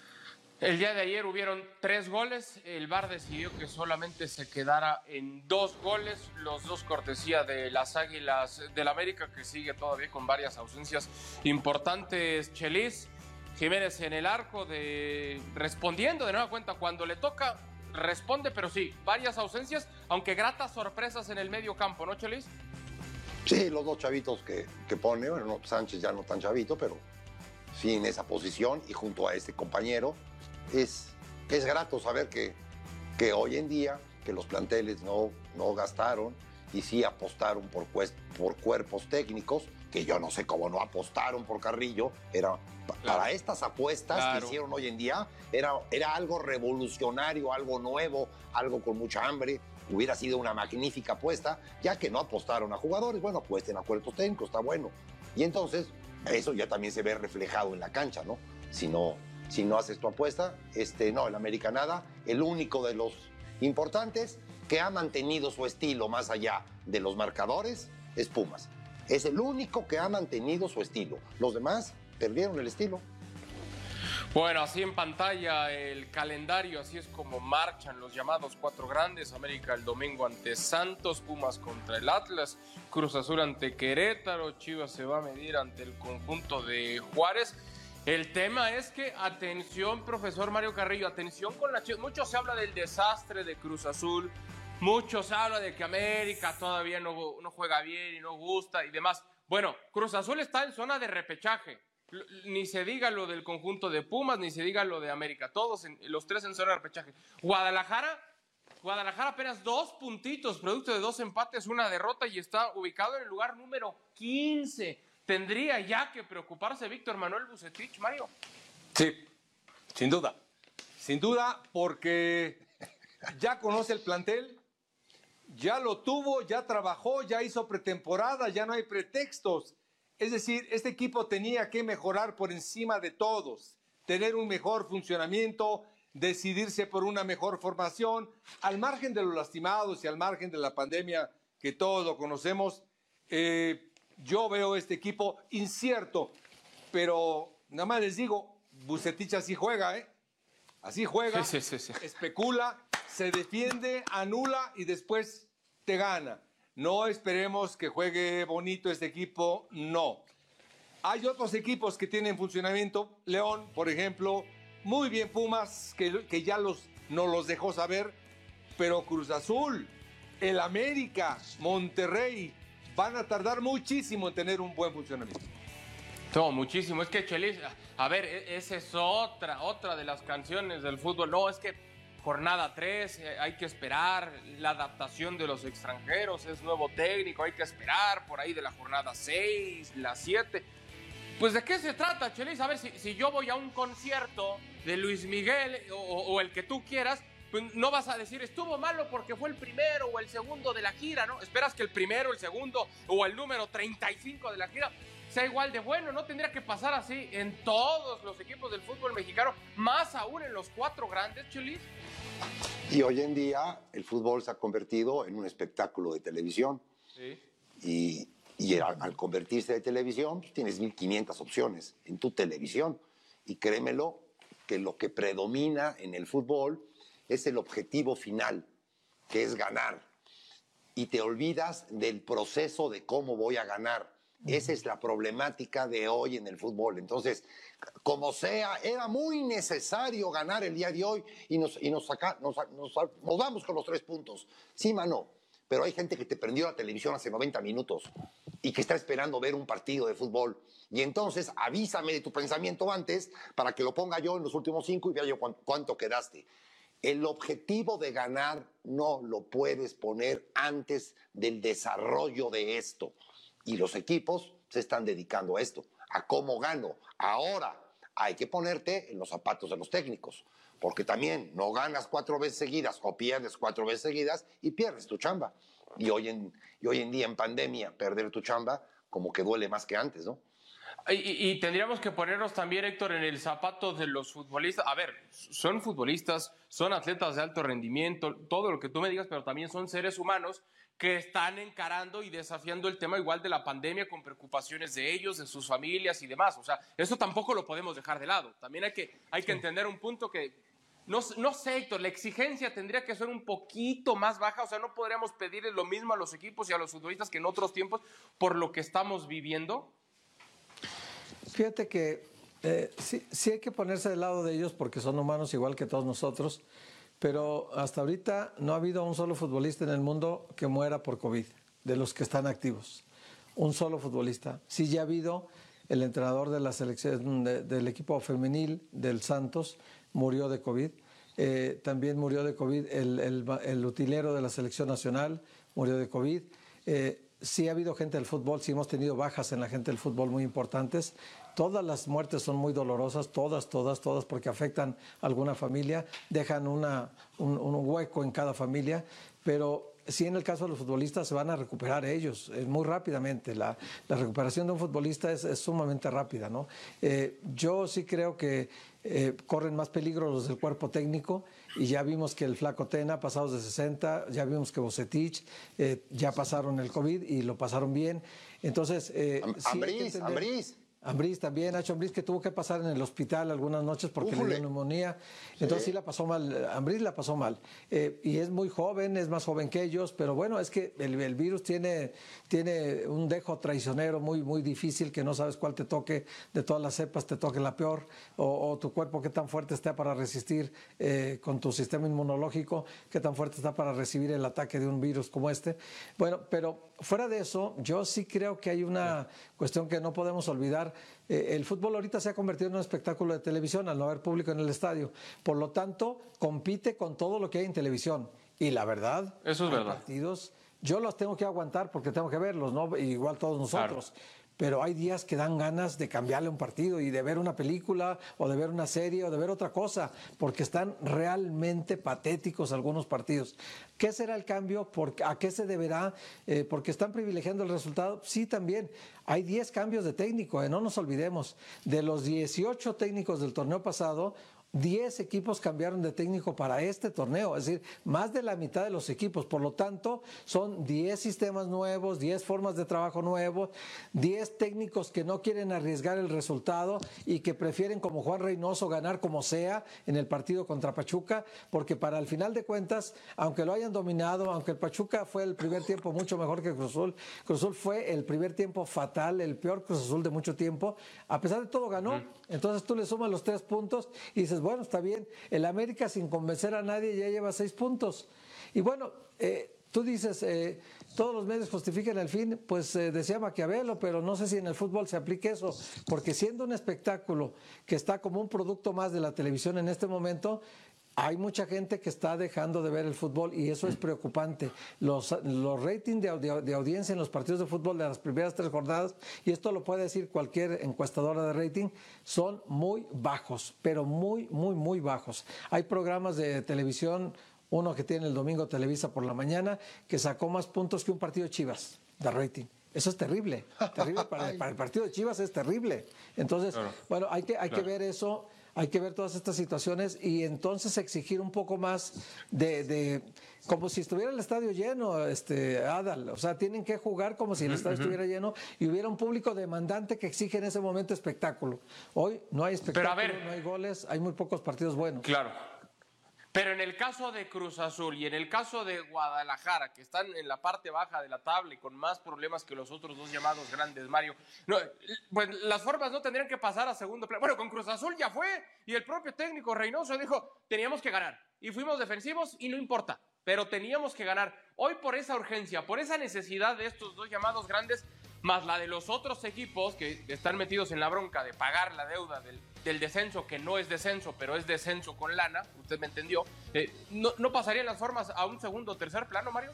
El día de ayer hubieron tres goles, el V A R decidió que solamente se quedara en dos goles, los dos cortesía de las Águilas del América, que sigue todavía con varias ausencias importantes. Chelis, Jiménez en el arco, de respondiendo de nueva cuenta cuando le toca, responde, pero sí, varias ausencias, aunque gratas sorpresas en el medio campo, ¿no, Chelis? Sí, los dos chavitos que, que pone, bueno, no, Sánchez ya no tan chavito, pero sí en esa posición y junto a este compañero. Es, es grato saber que, que hoy en día que los planteles no, no gastaron y sí apostaron por, por cuerpos técnicos, que yo no sé cómo no apostaron por Carrillo. Era, claro. Para estas apuestas claro. que hicieron hoy en día, era, era algo revolucionario, algo nuevo, algo con mucha hambre. Hubiera sido una magnífica apuesta, ya que no apostaron a jugadores. Bueno, apuesten a cuerpos técnicos, está bueno. Y entonces, eso ya también se ve reflejado en la cancha, ¿no? Si no... Si no haces tu apuesta, este, no, el América nada. El único de los importantes que ha mantenido su estilo más allá de los marcadores es Pumas. Es el único que ha mantenido su estilo. Los demás perdieron el estilo. Bueno, así en pantalla el calendario, así es como marchan los llamados cuatro grandes. América el domingo ante Santos, Pumas contra el Atlas, Cruz Azul ante Querétaro, Chivas se va a medir ante el conjunto de Juárez. El tema es que, atención, profesor Mario Carrillo, atención con la Chivas. Mucho se habla del desastre de Cruz Azul, mucho se habla de que América todavía no, no juega bien y no gusta y demás. Bueno, Cruz Azul está en zona de repechaje. Ni se diga lo del conjunto de Pumas, ni se diga lo de América. Todos, en, los tres en zona de repechaje. Guadalajara, Guadalajara apenas dos puntitos, producto de dos empates, una derrota y está ubicado en el lugar número quince. ¿Tendría ya que preocuparse Víctor Manuel Vucetich, Mario? Sí, sin duda. Sin duda, porque ya conoce el plantel, ya lo tuvo, ya trabajó, ya hizo pretemporada, ya no hay pretextos. Es decir, este equipo tenía que mejorar por encima de todos, tener un mejor funcionamiento, decidirse por una mejor formación, al margen de los lastimados y al margen de la pandemia que todos lo conocemos. Eh, Yo veo este equipo incierto, pero nada más les digo, Vucetich así juega, ¿eh? Así juega, sí, sí, sí, sí. especula, se defiende, anula y después te gana. No esperemos que juegue bonito este equipo, no. Hay otros equipos que tienen funcionamiento, León, por ejemplo, muy bien Pumas, que, que ya los, nos los dejó saber, pero Cruz Azul, el América, Monterrey, van a tardar muchísimo en tener un buen funcionamiento. No, muchísimo. Es que, Chelis, a ver, esa es otra, otra de las canciones del fútbol. No, es que jornada tres, eh, hay que esperar la adaptación de los extranjeros, es nuevo técnico, hay que esperar por ahí de la jornada seis, la siete. Pues, ¿de qué se trata, Chelis? A ver, si, si yo voy a un concierto de Luis Miguel o, o el que tú quieras, pues no vas a decir, estuvo malo porque fue el primero o el segundo de la gira, ¿no? Esperas que el primero, el segundo o el número treinta y cinco de la gira sea igual de bueno. No tendría que pasar así en todos los equipos del fútbol mexicano, más aún en los cuatro grandes, Chelis. Y hoy en día el fútbol se ha convertido en un espectáculo de televisión. Sí. Y, y al, al convertirse de televisión, pues tienes mil quinientas opciones en tu televisión. Y créemelo, que lo que predomina en el fútbol es el objetivo final, que es ganar. Y te olvidas del proceso de cómo voy a ganar. Esa es la problemática de hoy en el fútbol. Entonces, como sea, era muy necesario ganar el día de hoy y nos, y nos, saca, nos, nos, nos vamos con los tres puntos. Sí, mano, pero hay gente que te prendió la televisión hace noventa minutos y que está esperando ver un partido de fútbol. Y entonces avísame de tu pensamiento antes para que lo ponga yo en los últimos cinco y vea yo cuánto, cuánto quedaste. El objetivo de ganar no lo puedes poner antes del desarrollo de esto. Y los equipos se están dedicando a esto, a cómo gano. Ahora hay que ponerte en los zapatos de los técnicos, porque también no ganas cuatro veces seguidas o pierdes cuatro veces seguidas y pierdes tu chamba. Y hoy en, y hoy en día en pandemia, perder tu chamba, como que duele más que antes, ¿no? Y, y tendríamos que ponernos también, Héctor, en el zapato de los futbolistas. A ver, son futbolistas, son atletas de alto rendimiento, todo lo que tú me digas, pero también son seres humanos que están encarando y desafiando el tema igual de la pandemia con preocupaciones de ellos, de sus familias y demás. O sea, eso tampoco lo podemos dejar de lado. También hay que, hay que entender un punto que, no, no sé, Héctor, la exigencia tendría que ser un poquito más baja. O sea, no podríamos pedirle lo mismo a los equipos y a los futbolistas que en otros tiempos por lo que estamos viviendo. Fíjate que eh, sí, sí hay que ponerse del lado de ellos porque son humanos igual que todos nosotros, pero hasta ahorita no ha habido un solo futbolista en el mundo que muera por COVID, de los que están activos. Un solo futbolista. Sí ya ha habido el entrenador de la selección de, del equipo femenil del Santos, murió de COVID. Eh, también murió de COVID el, el, el utilero de la selección nacional, murió de COVID. Eh, Sí ha habido gente del fútbol, sí hemos tenido bajas en la gente del fútbol muy importantes. Todas las muertes son muy dolorosas, todas, todas, todas, porque afectan a alguna familia, dejan una, un, un hueco en cada familia, pero sí en el caso de los futbolistas se van a recuperar ellos eh, muy rápidamente. La, la recuperación de un futbolista es, es sumamente rápida, ¿no? Eh, yo sí creo que eh, corren más peligro los del cuerpo técnico y ya vimos que el Flaco Tena, pasados de sesenta, ya vimos que Vucetich eh, ya pasaron el COVID y lo pasaron bien. Entonces, eh, Am- sí Ambriz, Ambriz. Ambriz también, Nacho Ambriz, que tuvo que pasar en el hospital algunas noches porque Ufule. le dio neumonía. Entonces sí, sí la pasó mal, Ambriz la pasó mal. Eh, y es muy joven, es más joven que ellos, pero bueno, es que el, el virus tiene, tiene un dejo traicionero muy, muy difícil, que no sabes cuál te toque, de todas las cepas te toque la peor, o, o tu cuerpo qué tan fuerte está para resistir eh, con tu sistema inmunológico, qué tan fuerte está para recibir el ataque de un virus como este. Bueno, pero fuera de eso, yo sí creo que hay una cuestión que no podemos olvidar. Eh, el fútbol ahorita se ha convertido en un espectáculo de televisión al no haber público en el estadio. Por lo tanto, compite con todo lo que hay en televisión. Y la verdad, eso es hay verdad. Partidos, yo los tengo que aguantar porque tengo que verlos, ¿no? Igual todos nosotros. Claro. Pero hay días que dan ganas de cambiarle un partido y de ver una película o de ver una serie o de ver otra cosa, porque están realmente patéticos algunos partidos. ¿Qué será el cambio? ¿Por, ¿A qué se deberá? Eh, ¿Porque están privilegiando el resultado? Sí, también. Hay diez cambios de técnico, eh, no nos olvidemos. De los dieciocho técnicos del torneo pasado, diez equipos cambiaron de técnico para este torneo, es decir, más de la mitad de los equipos. Por lo tanto, son diez sistemas nuevos, diez formas de trabajo nuevos, diez técnicos que no quieren arriesgar el resultado y que prefieren, como Juan Reynoso, ganar como sea en el partido contra Pachuca, porque para el final de cuentas, aunque lo hayan dominado, aunque el Pachuca fue el primer tiempo mucho mejor que Cruz Azul, Cruz Azul fue el primer tiempo fatal, el peor Cruz Azul de mucho tiempo, a pesar de todo ganó. Uh-huh. Entonces tú le sumas los tres puntos y dices, bueno, está bien, el América sin convencer a nadie ya lleva seis puntos. Y bueno, eh, tú dices, eh, todos los medios justifican el fin, pues eh, decía Maquiavelo, pero no sé si en el fútbol se aplique eso, porque siendo un espectáculo que está como un producto más de la televisión en este momento, hay mucha gente que está dejando de ver el fútbol y eso es preocupante. Los, los ratings de, de, de audiencia en los partidos de fútbol de las primeras tres jornadas, y esto lo puede decir cualquier encuestadora de rating, son muy bajos, pero muy, muy, muy bajos. Hay programas de televisión, uno que tiene el domingo Televisa por la mañana, que sacó más puntos que un partido de Chivas de rating. Eso es terrible, terrible para, para el partido de Chivas es terrible. Entonces, claro. bueno, hay que, hay claro. que ver eso. Hay que ver todas estas situaciones y entonces exigir un poco más de, de como si estuviera el estadio lleno, este Adal. O sea, tienen que jugar como si el estadio uh-huh. estuviera lleno y hubiera un público demandante que exige en ese momento espectáculo. Hoy no hay espectáculo, Pero a ver, no hay goles, hay muy pocos partidos buenos. Claro. Pero en el caso de Cruz Azul y en el caso de Guadalajara, que están en la parte baja de la tabla y con más problemas que los otros dos llamados grandes, Mario, no, pues las formas no tendrían que pasar a segundo plano. Bueno, con Cruz Azul ya fue y el propio técnico Reynoso dijo, teníamos que ganar y fuimos defensivos y no importa, pero teníamos que ganar. Hoy por esa urgencia, por esa necesidad de estos dos llamados grandes, más la de los otros equipos que están metidos en la bronca de pagar la deuda del, del descenso, que no es descenso, pero es descenso con lana, usted me entendió, eh, ¿no, ¿no pasarían las formas a un segundo o tercer plano, Mario?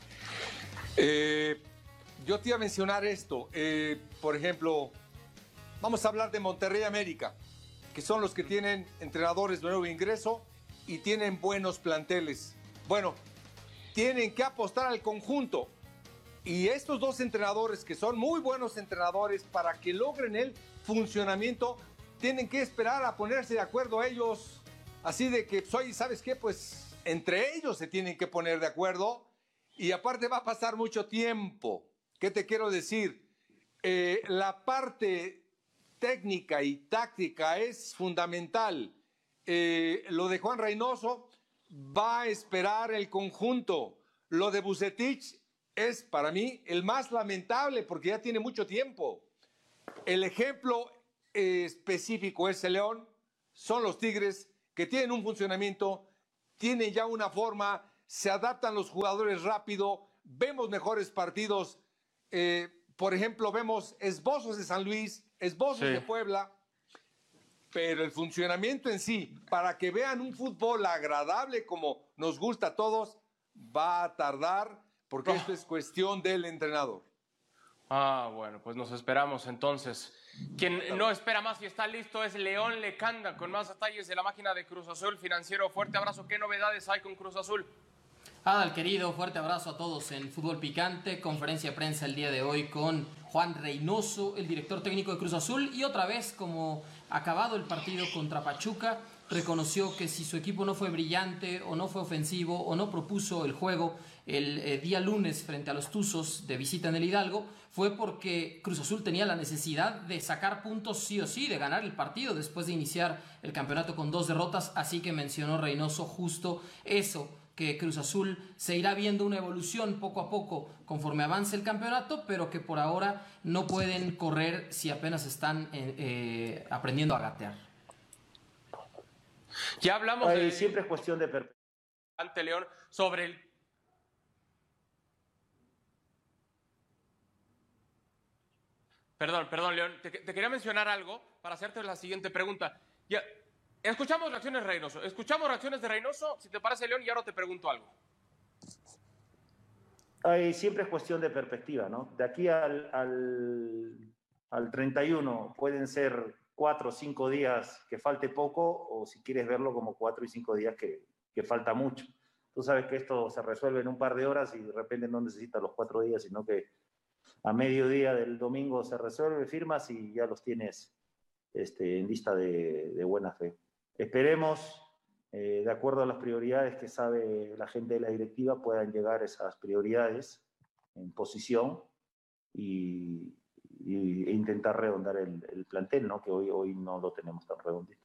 Eh, yo te iba a mencionar esto, eh, por ejemplo, vamos a hablar de Monterrey América, que son los que tienen entrenadores de nuevo ingreso y tienen buenos planteles. Bueno, tienen que apostar al conjunto. Y estos dos entrenadores, que son muy buenos entrenadores, para que logren el funcionamiento, tienen que esperar a ponerse de acuerdo ellos. Así de que, soy, ¿sabes qué? Pues entre ellos se tienen que poner de acuerdo. Y aparte va a pasar mucho tiempo. ¿Qué te quiero decir? Eh, la parte técnica y táctica es fundamental. Eh, lo de Juan Reynoso va a esperar el conjunto. Lo de Vucetich es para mí el más lamentable porque ya tiene mucho tiempo. El ejemplo eh, específico es el León, son los Tigres que tienen un funcionamiento, tienen ya una forma, se adaptan los jugadores rápido, vemos mejores partidos. Eh, por ejemplo, vemos esbozos de San Luis, esbozos sí. de Puebla, pero el funcionamiento en sí, para que vean un fútbol agradable como nos gusta a todos, va a tardar, porque oh. esto es cuestión del entrenador. Ah, bueno, pues nos esperamos entonces. Quien no espera más y está listo es León Lecanda, con más detalles de la máquina de Cruz Azul. Financiero, fuerte abrazo. ¿Qué novedades hay con Cruz Azul? Adal, querido, fuerte abrazo a todos en Fútbol Picante. Conferencia de prensa el día de hoy con Juan Reynoso, el director técnico de Cruz Azul. Y otra vez, como acabado el partido contra Pachuca, reconoció que si su equipo no fue brillante o no fue ofensivo o no propuso el juego el eh, día lunes frente a los Tuzos de visita en el Hidalgo, fue porque Cruz Azul tenía la necesidad de sacar puntos sí o sí, de ganar el partido después de iniciar el campeonato con dos derrotas. Así que mencionó Reynoso justo eso, que Cruz Azul se irá viendo una evolución poco a poco conforme avance el campeonato, pero que por ahora no pueden correr si apenas están eh, eh, aprendiendo a gatear. Ya hablamos Ay, de... Siempre es cuestión de perspectiva. Ante León, sobre el... Perdón, perdón, León. Te, te quería mencionar algo para hacerte la siguiente pregunta. Ya, escuchamos reacciones de Reynoso. Escuchamos reacciones de Reynoso, si te parece, León, y ahora te pregunto algo. Ay, siempre es cuestión de perspectiva, ¿no? De aquí al, al, al treinta y uno pueden ser cuatro o cinco días que falte poco, o si quieres verlo como cuatro y cinco días que, que falta mucho. Tú sabes que esto se resuelve en un par de horas y de repente no necesitas los cuatro días, sino que a mediodía del domingo se resuelve, firmas y ya los tienes este, en lista de, de buena fe. Esperemos, eh, de acuerdo a las prioridades que sabe la gente de la directiva, puedan llegar esas prioridades en posición y, y, e intentar redondar el, el plantel, ¿no? Que hoy, hoy no lo tenemos tan redondito.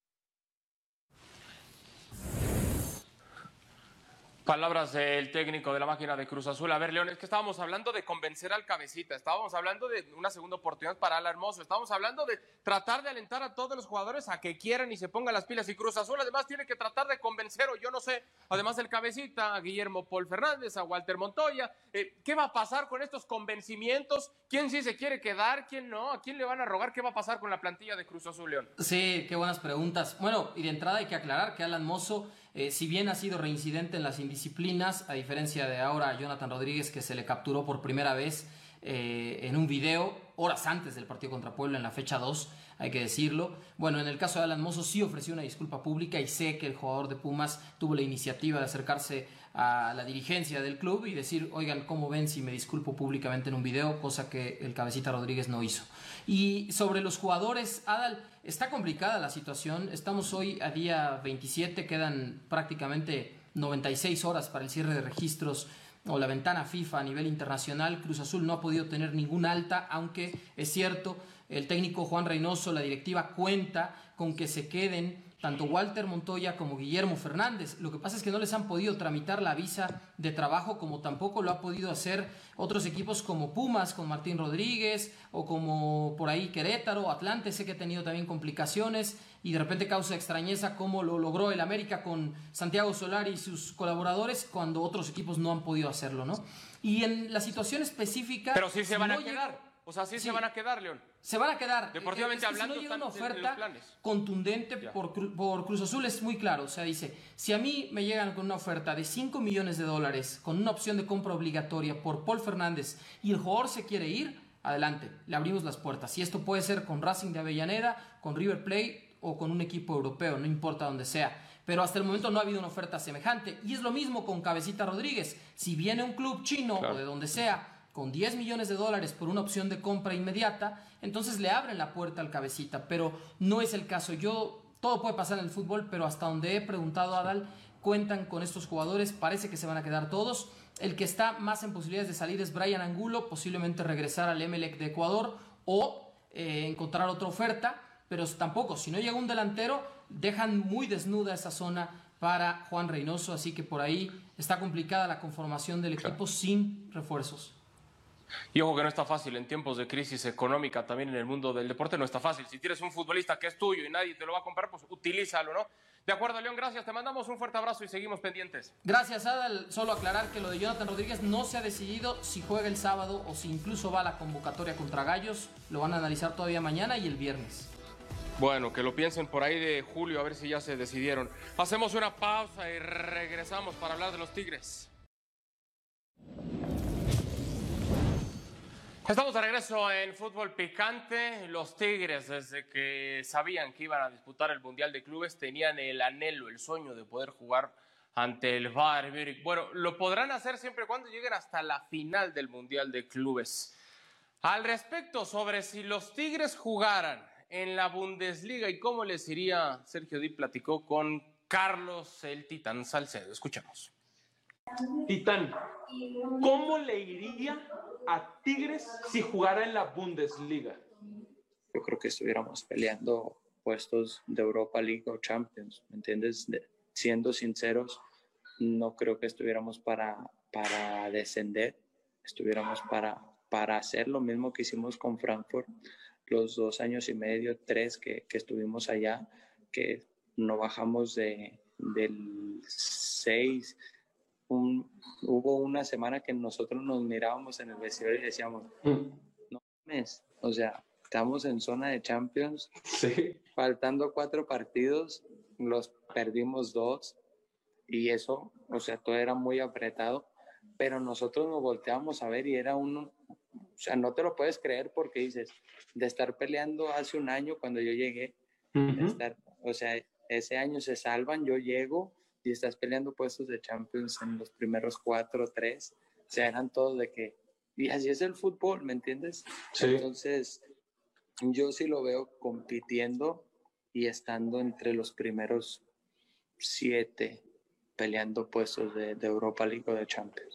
Palabras del técnico de la máquina de Cruz Azul. A ver, León, es que estábamos hablando de convencer al cabecita, estábamos hablando de una segunda oportunidad para Alan Mozo, estábamos hablando de tratar de alentar a todos los jugadores a que quieran y se pongan las pilas. Y Cruz Azul además tiene que tratar de convencer, o yo no sé, además del cabecita, a Guillermo Paul Fernández, a Walter Montoya. Eh, ¿Qué va a pasar con estos convencimientos? ¿Quién sí se quiere quedar? ¿Quién no? ¿A quién le van a rogar? ¿Qué va a pasar con la plantilla de Cruz Azul, León? Sí, qué buenas preguntas. Bueno, y de entrada hay que aclarar que Alan Mozo, Eh, si bien ha sido reincidente en las indisciplinas, a diferencia de ahora Jonathan Rodríguez, que se le capturó por primera vez eh, en un video horas antes del partido contra Puebla en la fecha dos, hay que decirlo. Bueno, en el caso de Alan Mozo sí ofreció una disculpa pública y sé que el jugador de Pumas tuvo la iniciativa de acercarse a la dirigencia del club y decir, oigan, ¿cómo ven si me disculpo públicamente en un video? Cosa que el cabecita Rodríguez no hizo. Y sobre los jugadores, Adal, está complicada la situación. Estamos hoy a día veintisiete, quedan prácticamente noventa y seis horas para el cierre de registros o la ventana FIFA a nivel internacional. Cruz Azul no ha podido tener ningún alta, aunque es cierto, el técnico Juan Reynoso, la directiva cuenta con que se queden tanto Walter Montoya como Guillermo Fernández. Lo que pasa es que no les han podido tramitar la visa de trabajo, como tampoco lo ha podido hacer otros equipos como Pumas, con Martín Rodríguez, o como por ahí Querétaro, Atlante, sé que ha tenido también complicaciones, y de repente causa extrañeza cómo lo logró el América con Santiago Solari y sus colaboradores, cuando otros equipos no han podido hacerlo, ¿no? Y en la situación específica... Pero sí se si van no a quedar. llega... O sea, sí, sí se van a quedar, León. Se van a quedar. Deportivamente es que hablando, si no llega una están oferta en los planes. contundente por, por Cruz Azul, es muy claro. O sea, dice, si a mí me llegan con una oferta de cinco millones de dólares, con una opción de compra obligatoria por Paul Fernández, y el jugador se quiere ir, adelante, le abrimos las puertas. Y esto puede ser con Racing de Avellaneda, con River Plate o con un equipo europeo, no importa dónde sea. Pero hasta el momento no ha habido una oferta semejante. Y es lo mismo con Cabecita Rodríguez. Si viene un club chino, claro, o de donde sea, con diez millones de dólares por una opción de compra inmediata, entonces le abren la puerta al cabecita, pero no es el caso. Yo, todo puede pasar en el fútbol, pero hasta donde he preguntado a Adal, cuentan con estos jugadores, parece que se van a quedar todos. El que está más en posibilidades de salir es Brian Angulo, posiblemente regresar al Emelec de Ecuador o eh, encontrar otra oferta, pero tampoco, si no llega un delantero, dejan muy desnuda esa zona para Juan Reynoso, así que por ahí está complicada la conformación del equipo, claro, sin refuerzos. Y ojo que no está fácil en tiempos de crisis económica, también en el mundo del deporte no está fácil. Si tienes un futbolista que es tuyo y nadie te lo va a comprar, pues utilízalo, ¿no? De acuerdo, León, gracias. Te mandamos un fuerte abrazo y seguimos pendientes. Gracias, Adal. Solo aclarar que lo de Jonathan Rodríguez no se ha decidido si juega el sábado o si incluso va a la convocatoria contra Gallos. Lo van a analizar todavía mañana y el viernes. Bueno, que lo piensen por ahí de julio, a ver si ya se decidieron. Hacemos una pausa y regresamos para hablar de los Tigres. Estamos de regreso en Fútbol Picante. Los Tigres, desde que sabían que iban a disputar el Mundial de Clubes, tenían el anhelo, el sueño de poder jugar ante el Bayern Múnich. Bueno, lo podrán hacer siempre y cuando lleguen hasta la final del Mundial de Clubes. Al respecto, sobre si los Tigres jugaran en la Bundesliga y cómo les iría, Sergio Di platicó con Carlos el Titán Salcedo. Escuchemos. Titán, ¿cómo le iría a Tigres si jugara en la Bundesliga? Yo creo que estuviéramos peleando puestos de Europa League o Champions, ¿me entiendes? De, siendo sinceros, no creo que estuviéramos para, para descender, estuviéramos para, para hacer lo mismo que hicimos con Frankfurt los dos años y medio, tres que, que estuvimos allá, que no bajamos de, del seis. Un, hubo una semana que nosotros nos mirábamos en el vestidor y decíamos, no mames, o sea, estamos en zona de Champions, sí, faltando cuatro partidos, los perdimos dos, y eso, o sea, todo era muy apretado, pero nosotros nos volteábamos a ver y era uno, o sea, no te lo puedes creer porque dices, de estar peleando hace un año cuando yo llegué, uh-huh. de estar, o sea, ese año se salvan, yo llego y estás peleando puestos de Champions en los primeros cuatro o tres, o sea, eran todos de que, y así es el fútbol, ¿me entiendes? Sí. Entonces, yo sí lo veo compitiendo y estando entre los primeros siete, peleando puestos de, de Europa League o de Champions.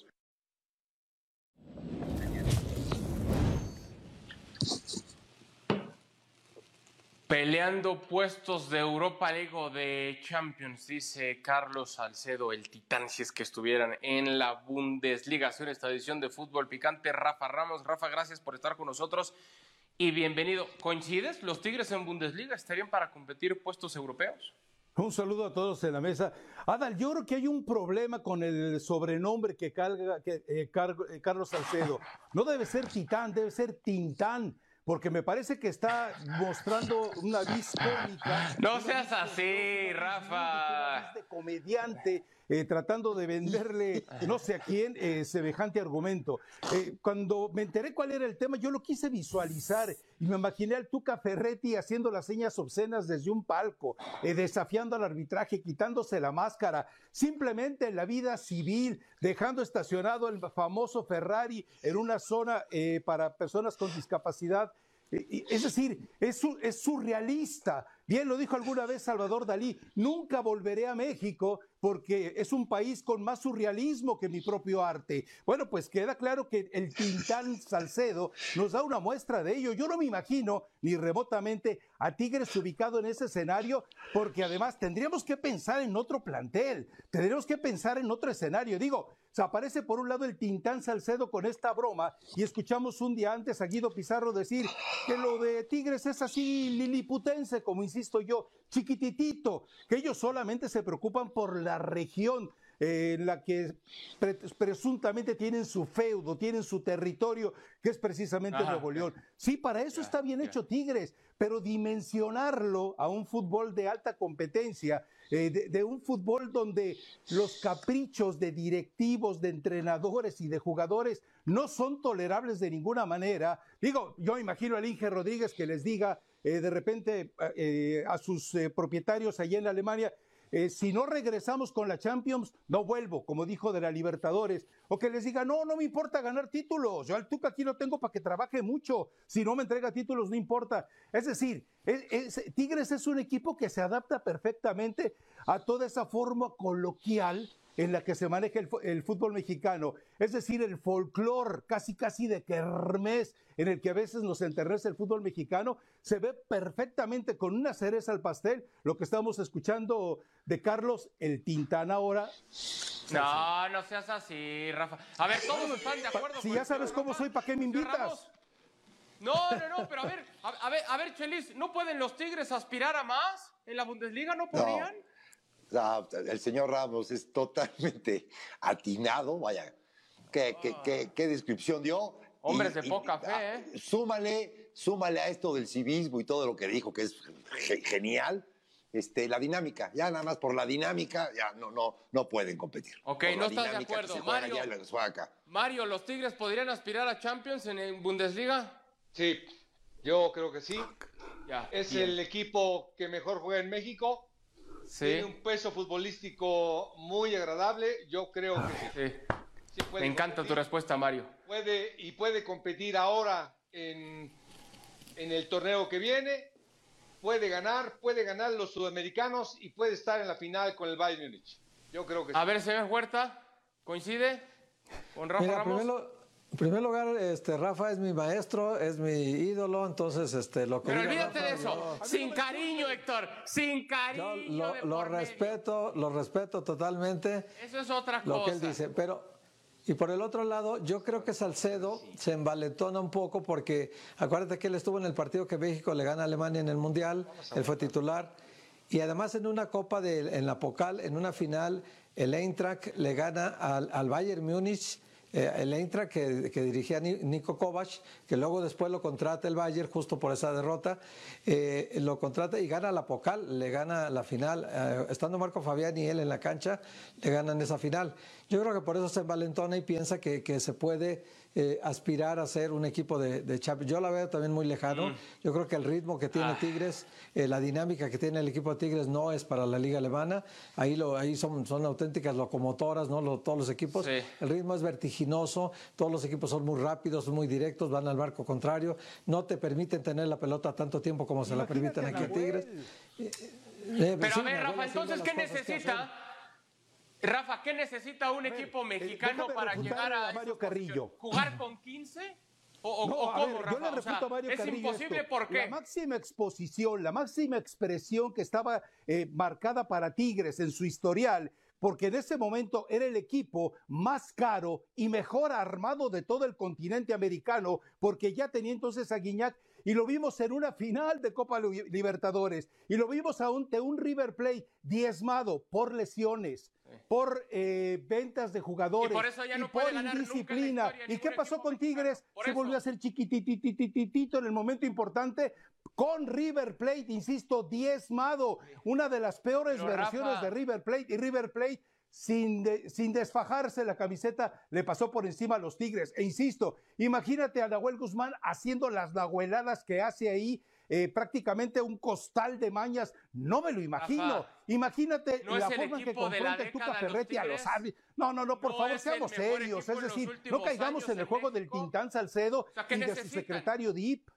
Peleando puestos de Europa League o de Champions, dice Carlos Salcedo, el Titán, si es que estuvieran en la Bundesliga. En esta edición de Fútbol Picante, Rafa Ramos. Rafa, gracias por estar con nosotros y bienvenido. ¿Coincides? ¿Los Tigres en Bundesliga estarían para competir puestos europeos? Un saludo a todos en la mesa. Adal, yo creo que hay un problema con el sobrenombre que carga que, eh, car, eh, Carlos Salcedo. No debe ser Titán, debe ser Tintán, porque me parece que está mostrando una vis cómica. No seas así, Rafa. De comediante, eh, tratando de venderle, no sé a quién, eh, semejante argumento. Eh, cuando me enteré cuál era el tema, yo lo quise visualizar y me imaginé al Tuca Ferretti haciendo las señas obscenas desde un palco, eh, desafiando al arbitraje, quitándose la máscara, simplemente en la vida civil, dejando estacionado el famoso Ferrari en una zona eh, para personas con discapacidad. Es decir, es, es surrealista. Bien lo dijo alguna vez Salvador Dalí, nunca volveré a México porque es un país con más surrealismo que mi propio arte. Bueno, pues queda claro que el Tintán Salcedo nos da una muestra de ello. Yo no me imagino ni remotamente a Tigres ubicado en ese escenario, porque además tendríamos que pensar en otro plantel, tendríamos que pensar en otro escenario. Digo, se aparece por un lado el Tintán Salcedo con esta broma y escuchamos un día antes a Guido Pizarro decir que lo de Tigres es así liliputense, como insisto yo, chiquititito, que ellos solamente se preocupan por la región eh, en la que pre presuntamente tienen su feudo, tienen su territorio, que es precisamente Ajá, Nuevo León. Sí, para eso ya, está bien ya. hecho Tigres, pero dimensionarlo a un fútbol de alta competencia, eh, de, de un fútbol donde los caprichos de directivos, de entrenadores y de jugadores no son tolerables de ninguna manera. Digo, yo imagino al Inge Rodríguez que les diga eh, de repente eh, a sus eh, propietarios allá en Alemania, eh, si no regresamos con la Champions, no vuelvo, como dijo de la Libertadores, o que les diga, no, no me importa ganar títulos, yo al Tuca aquí lo tengo para que trabaje mucho, si no me entrega títulos no importa. Es decir, es, es, Tigres es un equipo que se adapta perfectamente a toda esa forma coloquial en la que se maneja el, el fútbol mexicano, es decir, el folclore casi casi de kermés en el que a veces nos enternece el fútbol mexicano, se ve perfectamente con una cereza al pastel, lo que estamos escuchando de Carlos el Tintán ahora. No, no seas así, Rafa. A ver, todos están de acuerdo. Si ya sabes cómo soy, ¿para qué me invitas? No, no, no, pero a ver, a, a ver, a ver, Chelis, ¿no pueden los Tigres aspirar a más en la Bundesliga? ¿No podrían? No. No, el señor Ramos es totalmente atinado, vaya, qué, qué, qué, qué descripción dio. Hombres y, de y, poca fe, ¿eh? Súmale, súmale a esto del civismo y todo lo que dijo, que es ge genial, este, la dinámica, ya nada más por la dinámica, ya no, no, no pueden competir. Ok, no estás de acuerdo. Mario, acá. Mario, ¿los Tigres podrían aspirar a Champions en, en Bundesliga? Sí, yo creo que sí. Ya, es bien. el equipo que mejor juega en México. Sí. Tiene un peso futbolístico muy agradable. Yo creo que sí. sí. sí puede Me encanta competir. tu respuesta, Mario. Puede y puede competir ahora en, en el torneo que viene. Puede ganar, puede ganar los sudamericanos y puede estar en la final con el Bayern Múnich. Yo creo que sí. A ver, señor Huerta, ¿coincide con Rafa Mira, Ramos? Primero... En primer lugar, este, Rafa es mi maestro, es mi ídolo, entonces este, lo que Pero diga olvídate Rafa, de eso, yo, sin cariño, Héctor, sin cariño. yo lo, de lo por respeto, lo respeto totalmente. Eso es otra Lo cosa. que él dice, pero y por el otro lado, yo creo que Salcedo se envaletona un poco porque acuérdate que él estuvo en el partido que México le gana a Alemania en el Mundial, él fue titular y además en una copa de, en la Pokal, en una final, el Eintracht le gana al, al Bayern Múnich. Eh, el Eintracht que, que dirigía Niko Kovac, que luego después lo contrata el Bayern justo por esa derrota, eh, lo contrata y gana la Pokal, le gana la final, eh, estando Marco Fabián y él en la cancha, le ganan esa final. Yo creo que por eso se envalentona y piensa que, que se puede eh, aspirar a ser un equipo de, de Champions. Yo la veo también muy lejano. Mm. Yo creo que el ritmo que tiene ah. Tigres, eh, la dinámica que tiene el equipo de Tigres no es para la Liga Alemana. Ahí, lo, ahí son, son auténticas locomotoras, ¿no? Lo, todos los equipos. Sí. El ritmo es vertiginoso, todos los equipos son muy rápidos, muy directos, van al barco contrario. No te permiten tener la pelota tanto tiempo como se Imagínate la permiten aquí a Tigres. Eh, eh, Pero sí, a ver, Rafa, entonces, ¿qué necesita? Rafa, ¿qué necesita un ver, equipo mexicano eh, para llegar a, a Mario Carrillo? ¿Jugar con quince? ¿O, o, no, o cómo, ver, Rafa? Yo le refuto o sea, a Mario es Carrillo imposible, esto. ¿por qué? La máxima exposición, la máxima expresión que estaba eh, marcada para Tigres en su historial, porque en ese momento era el equipo más caro y mejor armado de todo el continente americano, porque ya tenía entonces a Guiñac, y lo vimos en una final de Copa Libertadores, y lo vimos ante un River Plate diezmado por lesiones, por eh, ventas de jugadores, y por, eso ya no y por indisciplina. ¿Y qué pasó con Tigres? Se eso. volvió a ser chiquititititito en el momento importante, con River Plate, insisto, diezmado, una de las peores Pero versiones Rafa. de River Plate, y River Plate Sin, de, sin desfajarse la camiseta, le pasó por encima a los Tigres. E insisto, imagínate a Nahuel Guzmán haciendo las nahueladas que hace ahí, eh, prácticamente un costal de mañas. No me lo imagino. Ajá. Imagínate ¿No la forma en que confronta el Tuca Ferretti a los árbitros. No, no, no, por no favor, seamos serios. Es decir, no caigamos en el juego en del Tintán Salcedo o sea, y de su secretario Dip.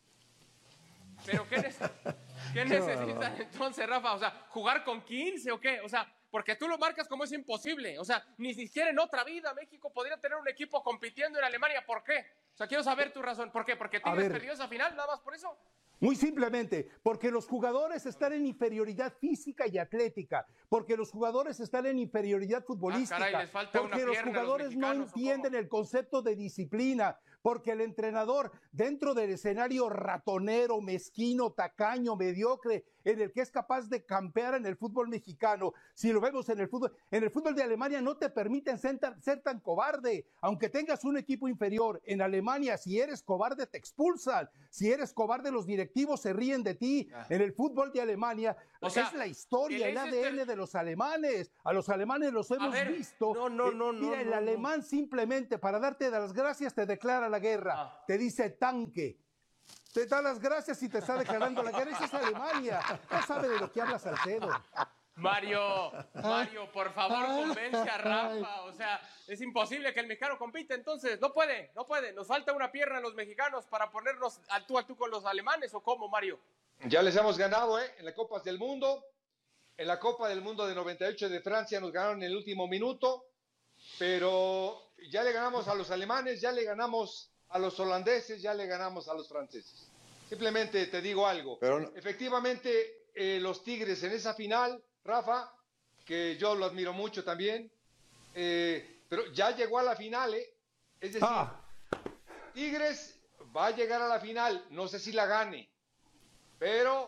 ¿Pero qué, neces ¿qué necesitan entonces, Rafa? O sea, ¿jugar con quince o qué? O sea, porque tú lo marcas como es imposible. O sea, ni siquiera en otra vida México podría tener un equipo compitiendo en Alemania. ¿Por qué? O sea, quiero saber tu razón. ¿Por qué? ¿Porque Tigres perdió esa final? ¿Nada más por eso? Muy simplemente, porque los jugadores están en inferioridad física y atlética, porque los jugadores están en inferioridad futbolística, ah, caray, les falta porque los jugadores no entienden el concepto de disciplina, porque el entrenador dentro del escenario ratonero, mezquino, tacaño, mediocre, en el que es capaz de campear en el fútbol mexicano, si lo vemos en el fútbol, en el fútbol de Alemania no te permiten ser tan, ser tan cobarde, aunque tengas un equipo inferior. En Alemania, si eres cobarde te expulsan, si eres cobarde los directivos se ríen de ti. Ah. En el fútbol de Alemania, o sea, es la historia, el A D N de los alemanes, a los alemanes los hemos ver, visto. No, no, no, Mira, no, el no, alemán no. simplemente para darte las gracias te declara la guerra, ah. te dice tanque. Te da las gracias y te está declarando la guerra. Esa es Alemania. No sabe de lo que habla Salcedo. Mario, Mario, por favor, convence a Rafa. O sea, es imposible que el mexicano compite, entonces no puede, no puede. Nos falta una pierna a los mexicanos para ponernos al tú a tú con los alemanes, ¿o cómo, Mario? Ya les hemos ganado, ¿eh? En las Copas del Mundo. En la Copa del Mundo de noventa y ocho de Francia nos ganaron en el último minuto, pero ya le ganamos a los alemanes, ya le ganamos a los holandeses, ya le ganamos a los franceses. Simplemente te digo algo. Pero no. Efectivamente, eh, los Tigres en esa final, Rafa, que yo lo admiro mucho también, eh, pero ya llegó a la final, ¿eh? Es decir, ah. Tigres va a llegar a la final, no sé si la gane, pero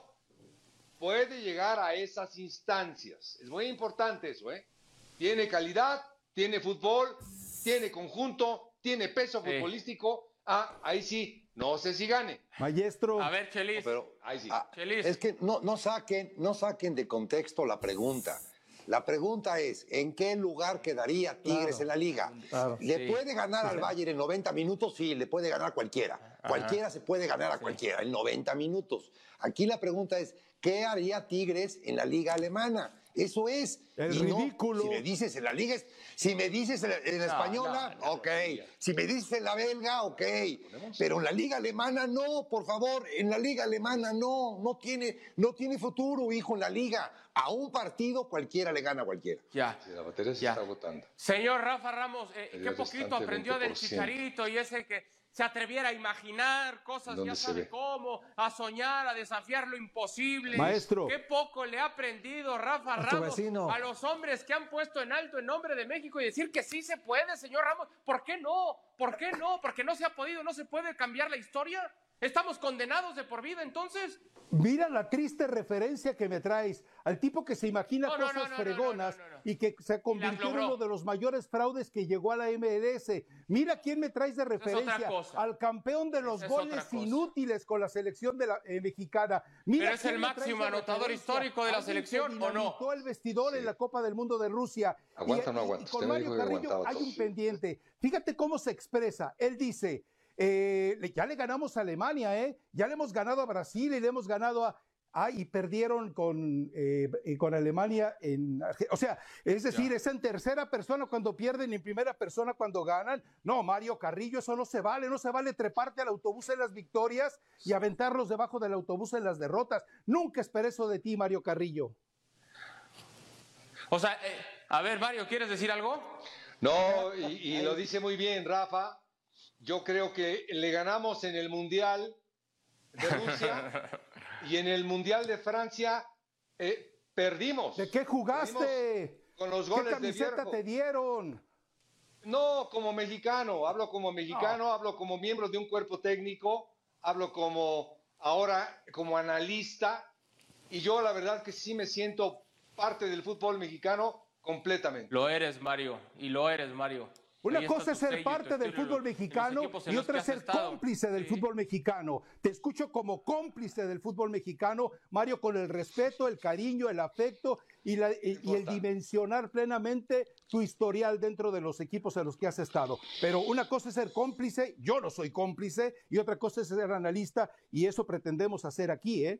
puede llegar a esas instancias. Es muy importante eso, ¿eh? Tiene calidad, tiene fútbol, tiene conjunto, tiene peso sí. futbolístico. Ah, ahí sí, no sé si gane. Maestro. A ver, Chelis. No, pero, ahí sí. Ah, Chelis. Es que no, no, saquen, no saquen de contexto la pregunta. La pregunta es, ¿en qué lugar quedaría Tigres claro, en la liga? Claro, ¿Le sí. puede ganar al Bayern en noventa minutos? Sí, le puede ganar a cualquiera. Ajá. Cualquiera se puede ganar a sí. cualquiera en noventa minutos. Aquí la pregunta es, ¿qué haría Tigres en la liga alemana? Eso es. El y ridículo. No, si me dices en la liga, si me dices en la, en la no, española, no, no, ok. No, si me dices en la belga, ok. Pero en la liga alemana, no, por favor. En la liga alemana, no. No tiene, no tiene futuro, hijo, en la liga. A un partido cualquiera le gana a cualquiera. Ya. Sí, la batería se ya. está agotando. Señor Rafa Ramos, eh, qué poquito aprendió del Chicharito y ese que se atreviera a imaginar cosas, ya sabe cómo, a soñar, a desafiar lo imposible. Maestro. Qué poco le ha aprendido Rafa Ramos a los hombres que han puesto en alto en nombre de México y decir que sí se puede, señor Ramos. ¿Por qué no? ¿Por qué no? ¿Porque no se ha podido, no se puede cambiar la historia? ¿Estamos condenados de por vida entonces? Mira la triste referencia que me traes al tipo que se imagina no, cosas no, no, fregonas no, no, no, no, no. y que se convirtió en uno de los mayores fraudes que llegó a la M L S. Mira quién me traes de referencia, al campeón de los goles inútiles con la selección de la eh, mexicana. Mira, ¿pero es el máximo anotador histórico de la selección o no? El vestidor sí. en la Copa del Mundo de Rusia. Aguanta o no y, aguanta. Y con Mario Carrillo hay un pendiente. Fíjate cómo se expresa. Él dice... Eh, ya le ganamos a Alemania, ¿eh? Ya le hemos ganado a Brasil y le hemos ganado a... Ah, y perdieron con, eh, con Alemania en... O sea, es decir, ya. es en tercera persona cuando pierden y en primera persona cuando ganan. No, Mario Carrillo, eso no se vale. No se vale treparte al autobús en las victorias y aventarlos debajo del autobús en las derrotas. Nunca esperé eso de ti, Mario Carrillo. O sea, eh, a ver, Mario, ¿quieres decir algo? No, y, y lo dice muy bien, Rafa. Yo creo que le ganamos en el Mundial de Rusia y en el Mundial de Francia eh, perdimos. ¿De qué jugaste? Perdimos con los goles ¿Qué camiseta de Vierjo. te dieron? No, como mexicano, hablo como mexicano, no. hablo como miembro de un cuerpo técnico, hablo como ahora como analista y yo la verdad que sí me siento parte del fútbol mexicano completamente. Lo eres, Mario, y lo eres, Mario. Una cosa es ser parte del fútbol mexicano y otra es ser cómplice del fútbol mexicano. Te escucho como cómplice del fútbol mexicano, Mario, con el respeto, el cariño, el afecto y, la, y, y el dimensionar plenamente tu historial dentro de los equipos en los que has estado. Pero una cosa es ser cómplice, yo no soy cómplice, y otra cosa es ser analista, y eso pretendemos hacer aquí, ¿eh?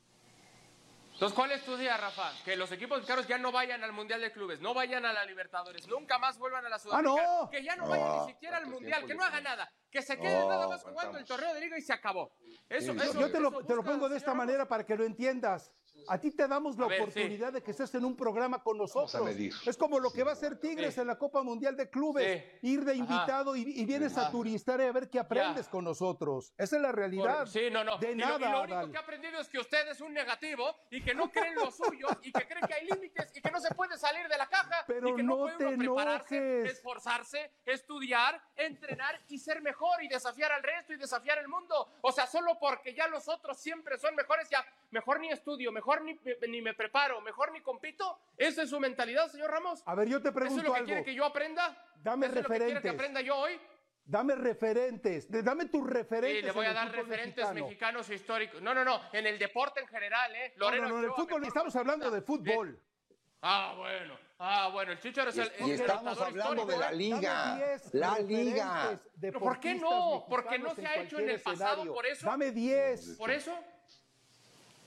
Entonces, ¿cuál es tu día, Rafa? Que los equipos mexicanos ya no vayan al Mundial de Clubes, no vayan a la Libertadores, nunca más vuelvan a la Sudamericana, ah, no. que ya no vayan ni siquiera al Mundial, que no hagan nada, que se queden oh, nada más jugando el torneo de liga y se acabó. Eso, sí, eso, yo te lo, eso te lo pongo de esta Ramos. manera para que lo entiendas. A ti te damos la ver, oportunidad sí. de que estés en un programa con nosotros. Es como lo que va a hacer Tigres sí. en la Copa Mundial de Clubes. Sí. Ir de invitado y, y vienes Ajá. a turistar y a ver qué aprendes ya. con nosotros. Esa es la realidad. Por, sí, no, no. De y nada, lo, y lo único Adal. que he aprendido es que usted es un negativo y que no creen lo suyo y que creen que hay límites y que no se puede salir de la caja Pero y que no, no puede te uno prepararse, enojes. esforzarse, estudiar, entrenar y ser mejor y desafiar al resto y desafiar el mundo. O sea, solo porque ya los otros siempre son mejores, ya mejor ni estudio, mejor ni, ni me preparo, mejor ni compito. ¿Esa es su mentalidad, señor Ramos? A ver, yo te pregunto ¿Eso es lo que algo. quiere que yo aprenda? Dame ¿Eso referentes. es lo que quiere que aprenda yo hoy? Dame referentes, dame tus referentes. Sí, le voy a dar referentes mexicano. mexicanos históricos. No, no, no, en el deporte en general, ¿eh? No, no, no, en el fútbol, estamos hablando de fútbol. Ah, bueno, ah, bueno, el Chicharo es el... Y el estamos hablando de la liga, la liga. ¿Pero por qué no? Porque no se ha hecho en el pasado, por eso. Dame diez. ¿Por eso?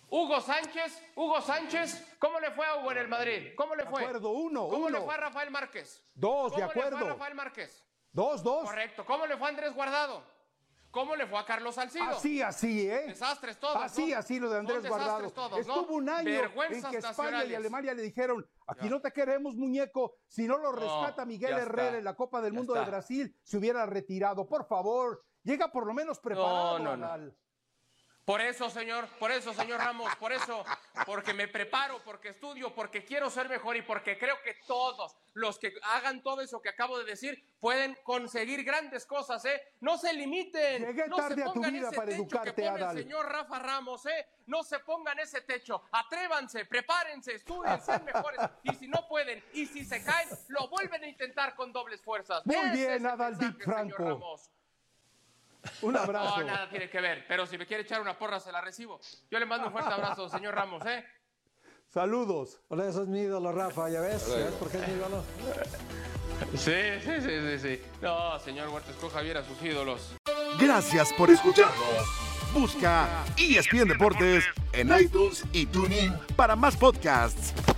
Hugo Sánchez, Hugo Sánchez, ¿cómo le fue a Hugo en el Madrid? ¿Cómo le fue? De acuerdo, uno, ¿Cómo uno. le fue a Rafael Márquez? Dos, de ¿Cómo le acuerdo. fue a Rafael Márquez? Dos, dos. Correcto. ¿Cómo le fue a Andrés Guardado? ¿Cómo le fue a Carlos Salcido? Así, así, ¿eh? Desastres todos, Así, ¿no? así lo de Andrés Son Guardado. desastres todos, ¿no? Estuvo un año Vergüenzas en que España nacionales. y Alemania le dijeron, aquí Ya. no te queremos, muñeco. Si no lo No, rescata Miguel ya Herrera está. en la Copa del Ya Mundo de está. Brasil, se hubiera retirado. Por favor, llega por lo menos preparado, No, no, no. Adal. Por eso, señor, por eso, señor Ramos, por eso, porque me preparo, porque estudio, porque quiero ser mejor y porque creo que todos los que hagan todo eso que acabo de decir pueden conseguir grandes cosas, ¿eh? No se limiten. Llegué no tarde se a tu pongan vida ese para techo educarte, que pone Adal. el señor Rafa Ramos, ¿eh? No se pongan ese techo. Atrévanse, prepárense, estudien, sean mejores. Y si no pueden, y si se caen, lo vuelven a intentar con dobles fuerzas. Muy Ese bien, es el Adal mensaje, Dick Franco. señor Ramos. Un abrazo. No, nada tiene que ver, pero si me quiere echar una porra se la recibo. Yo le mando un fuerte abrazo, señor Ramos, ¿eh? Saludos. Hola, eso es mi ídolo, Rafa, ¿ya ves? ¿Ya ves por qué es mi ídolo? Sí, sí, sí, sí, sí. No, señor Huerta, escoja bien a sus ídolos. Gracias por escucharnos. Busca E S P N Deportes en iTunes y TuneIn para más podcasts.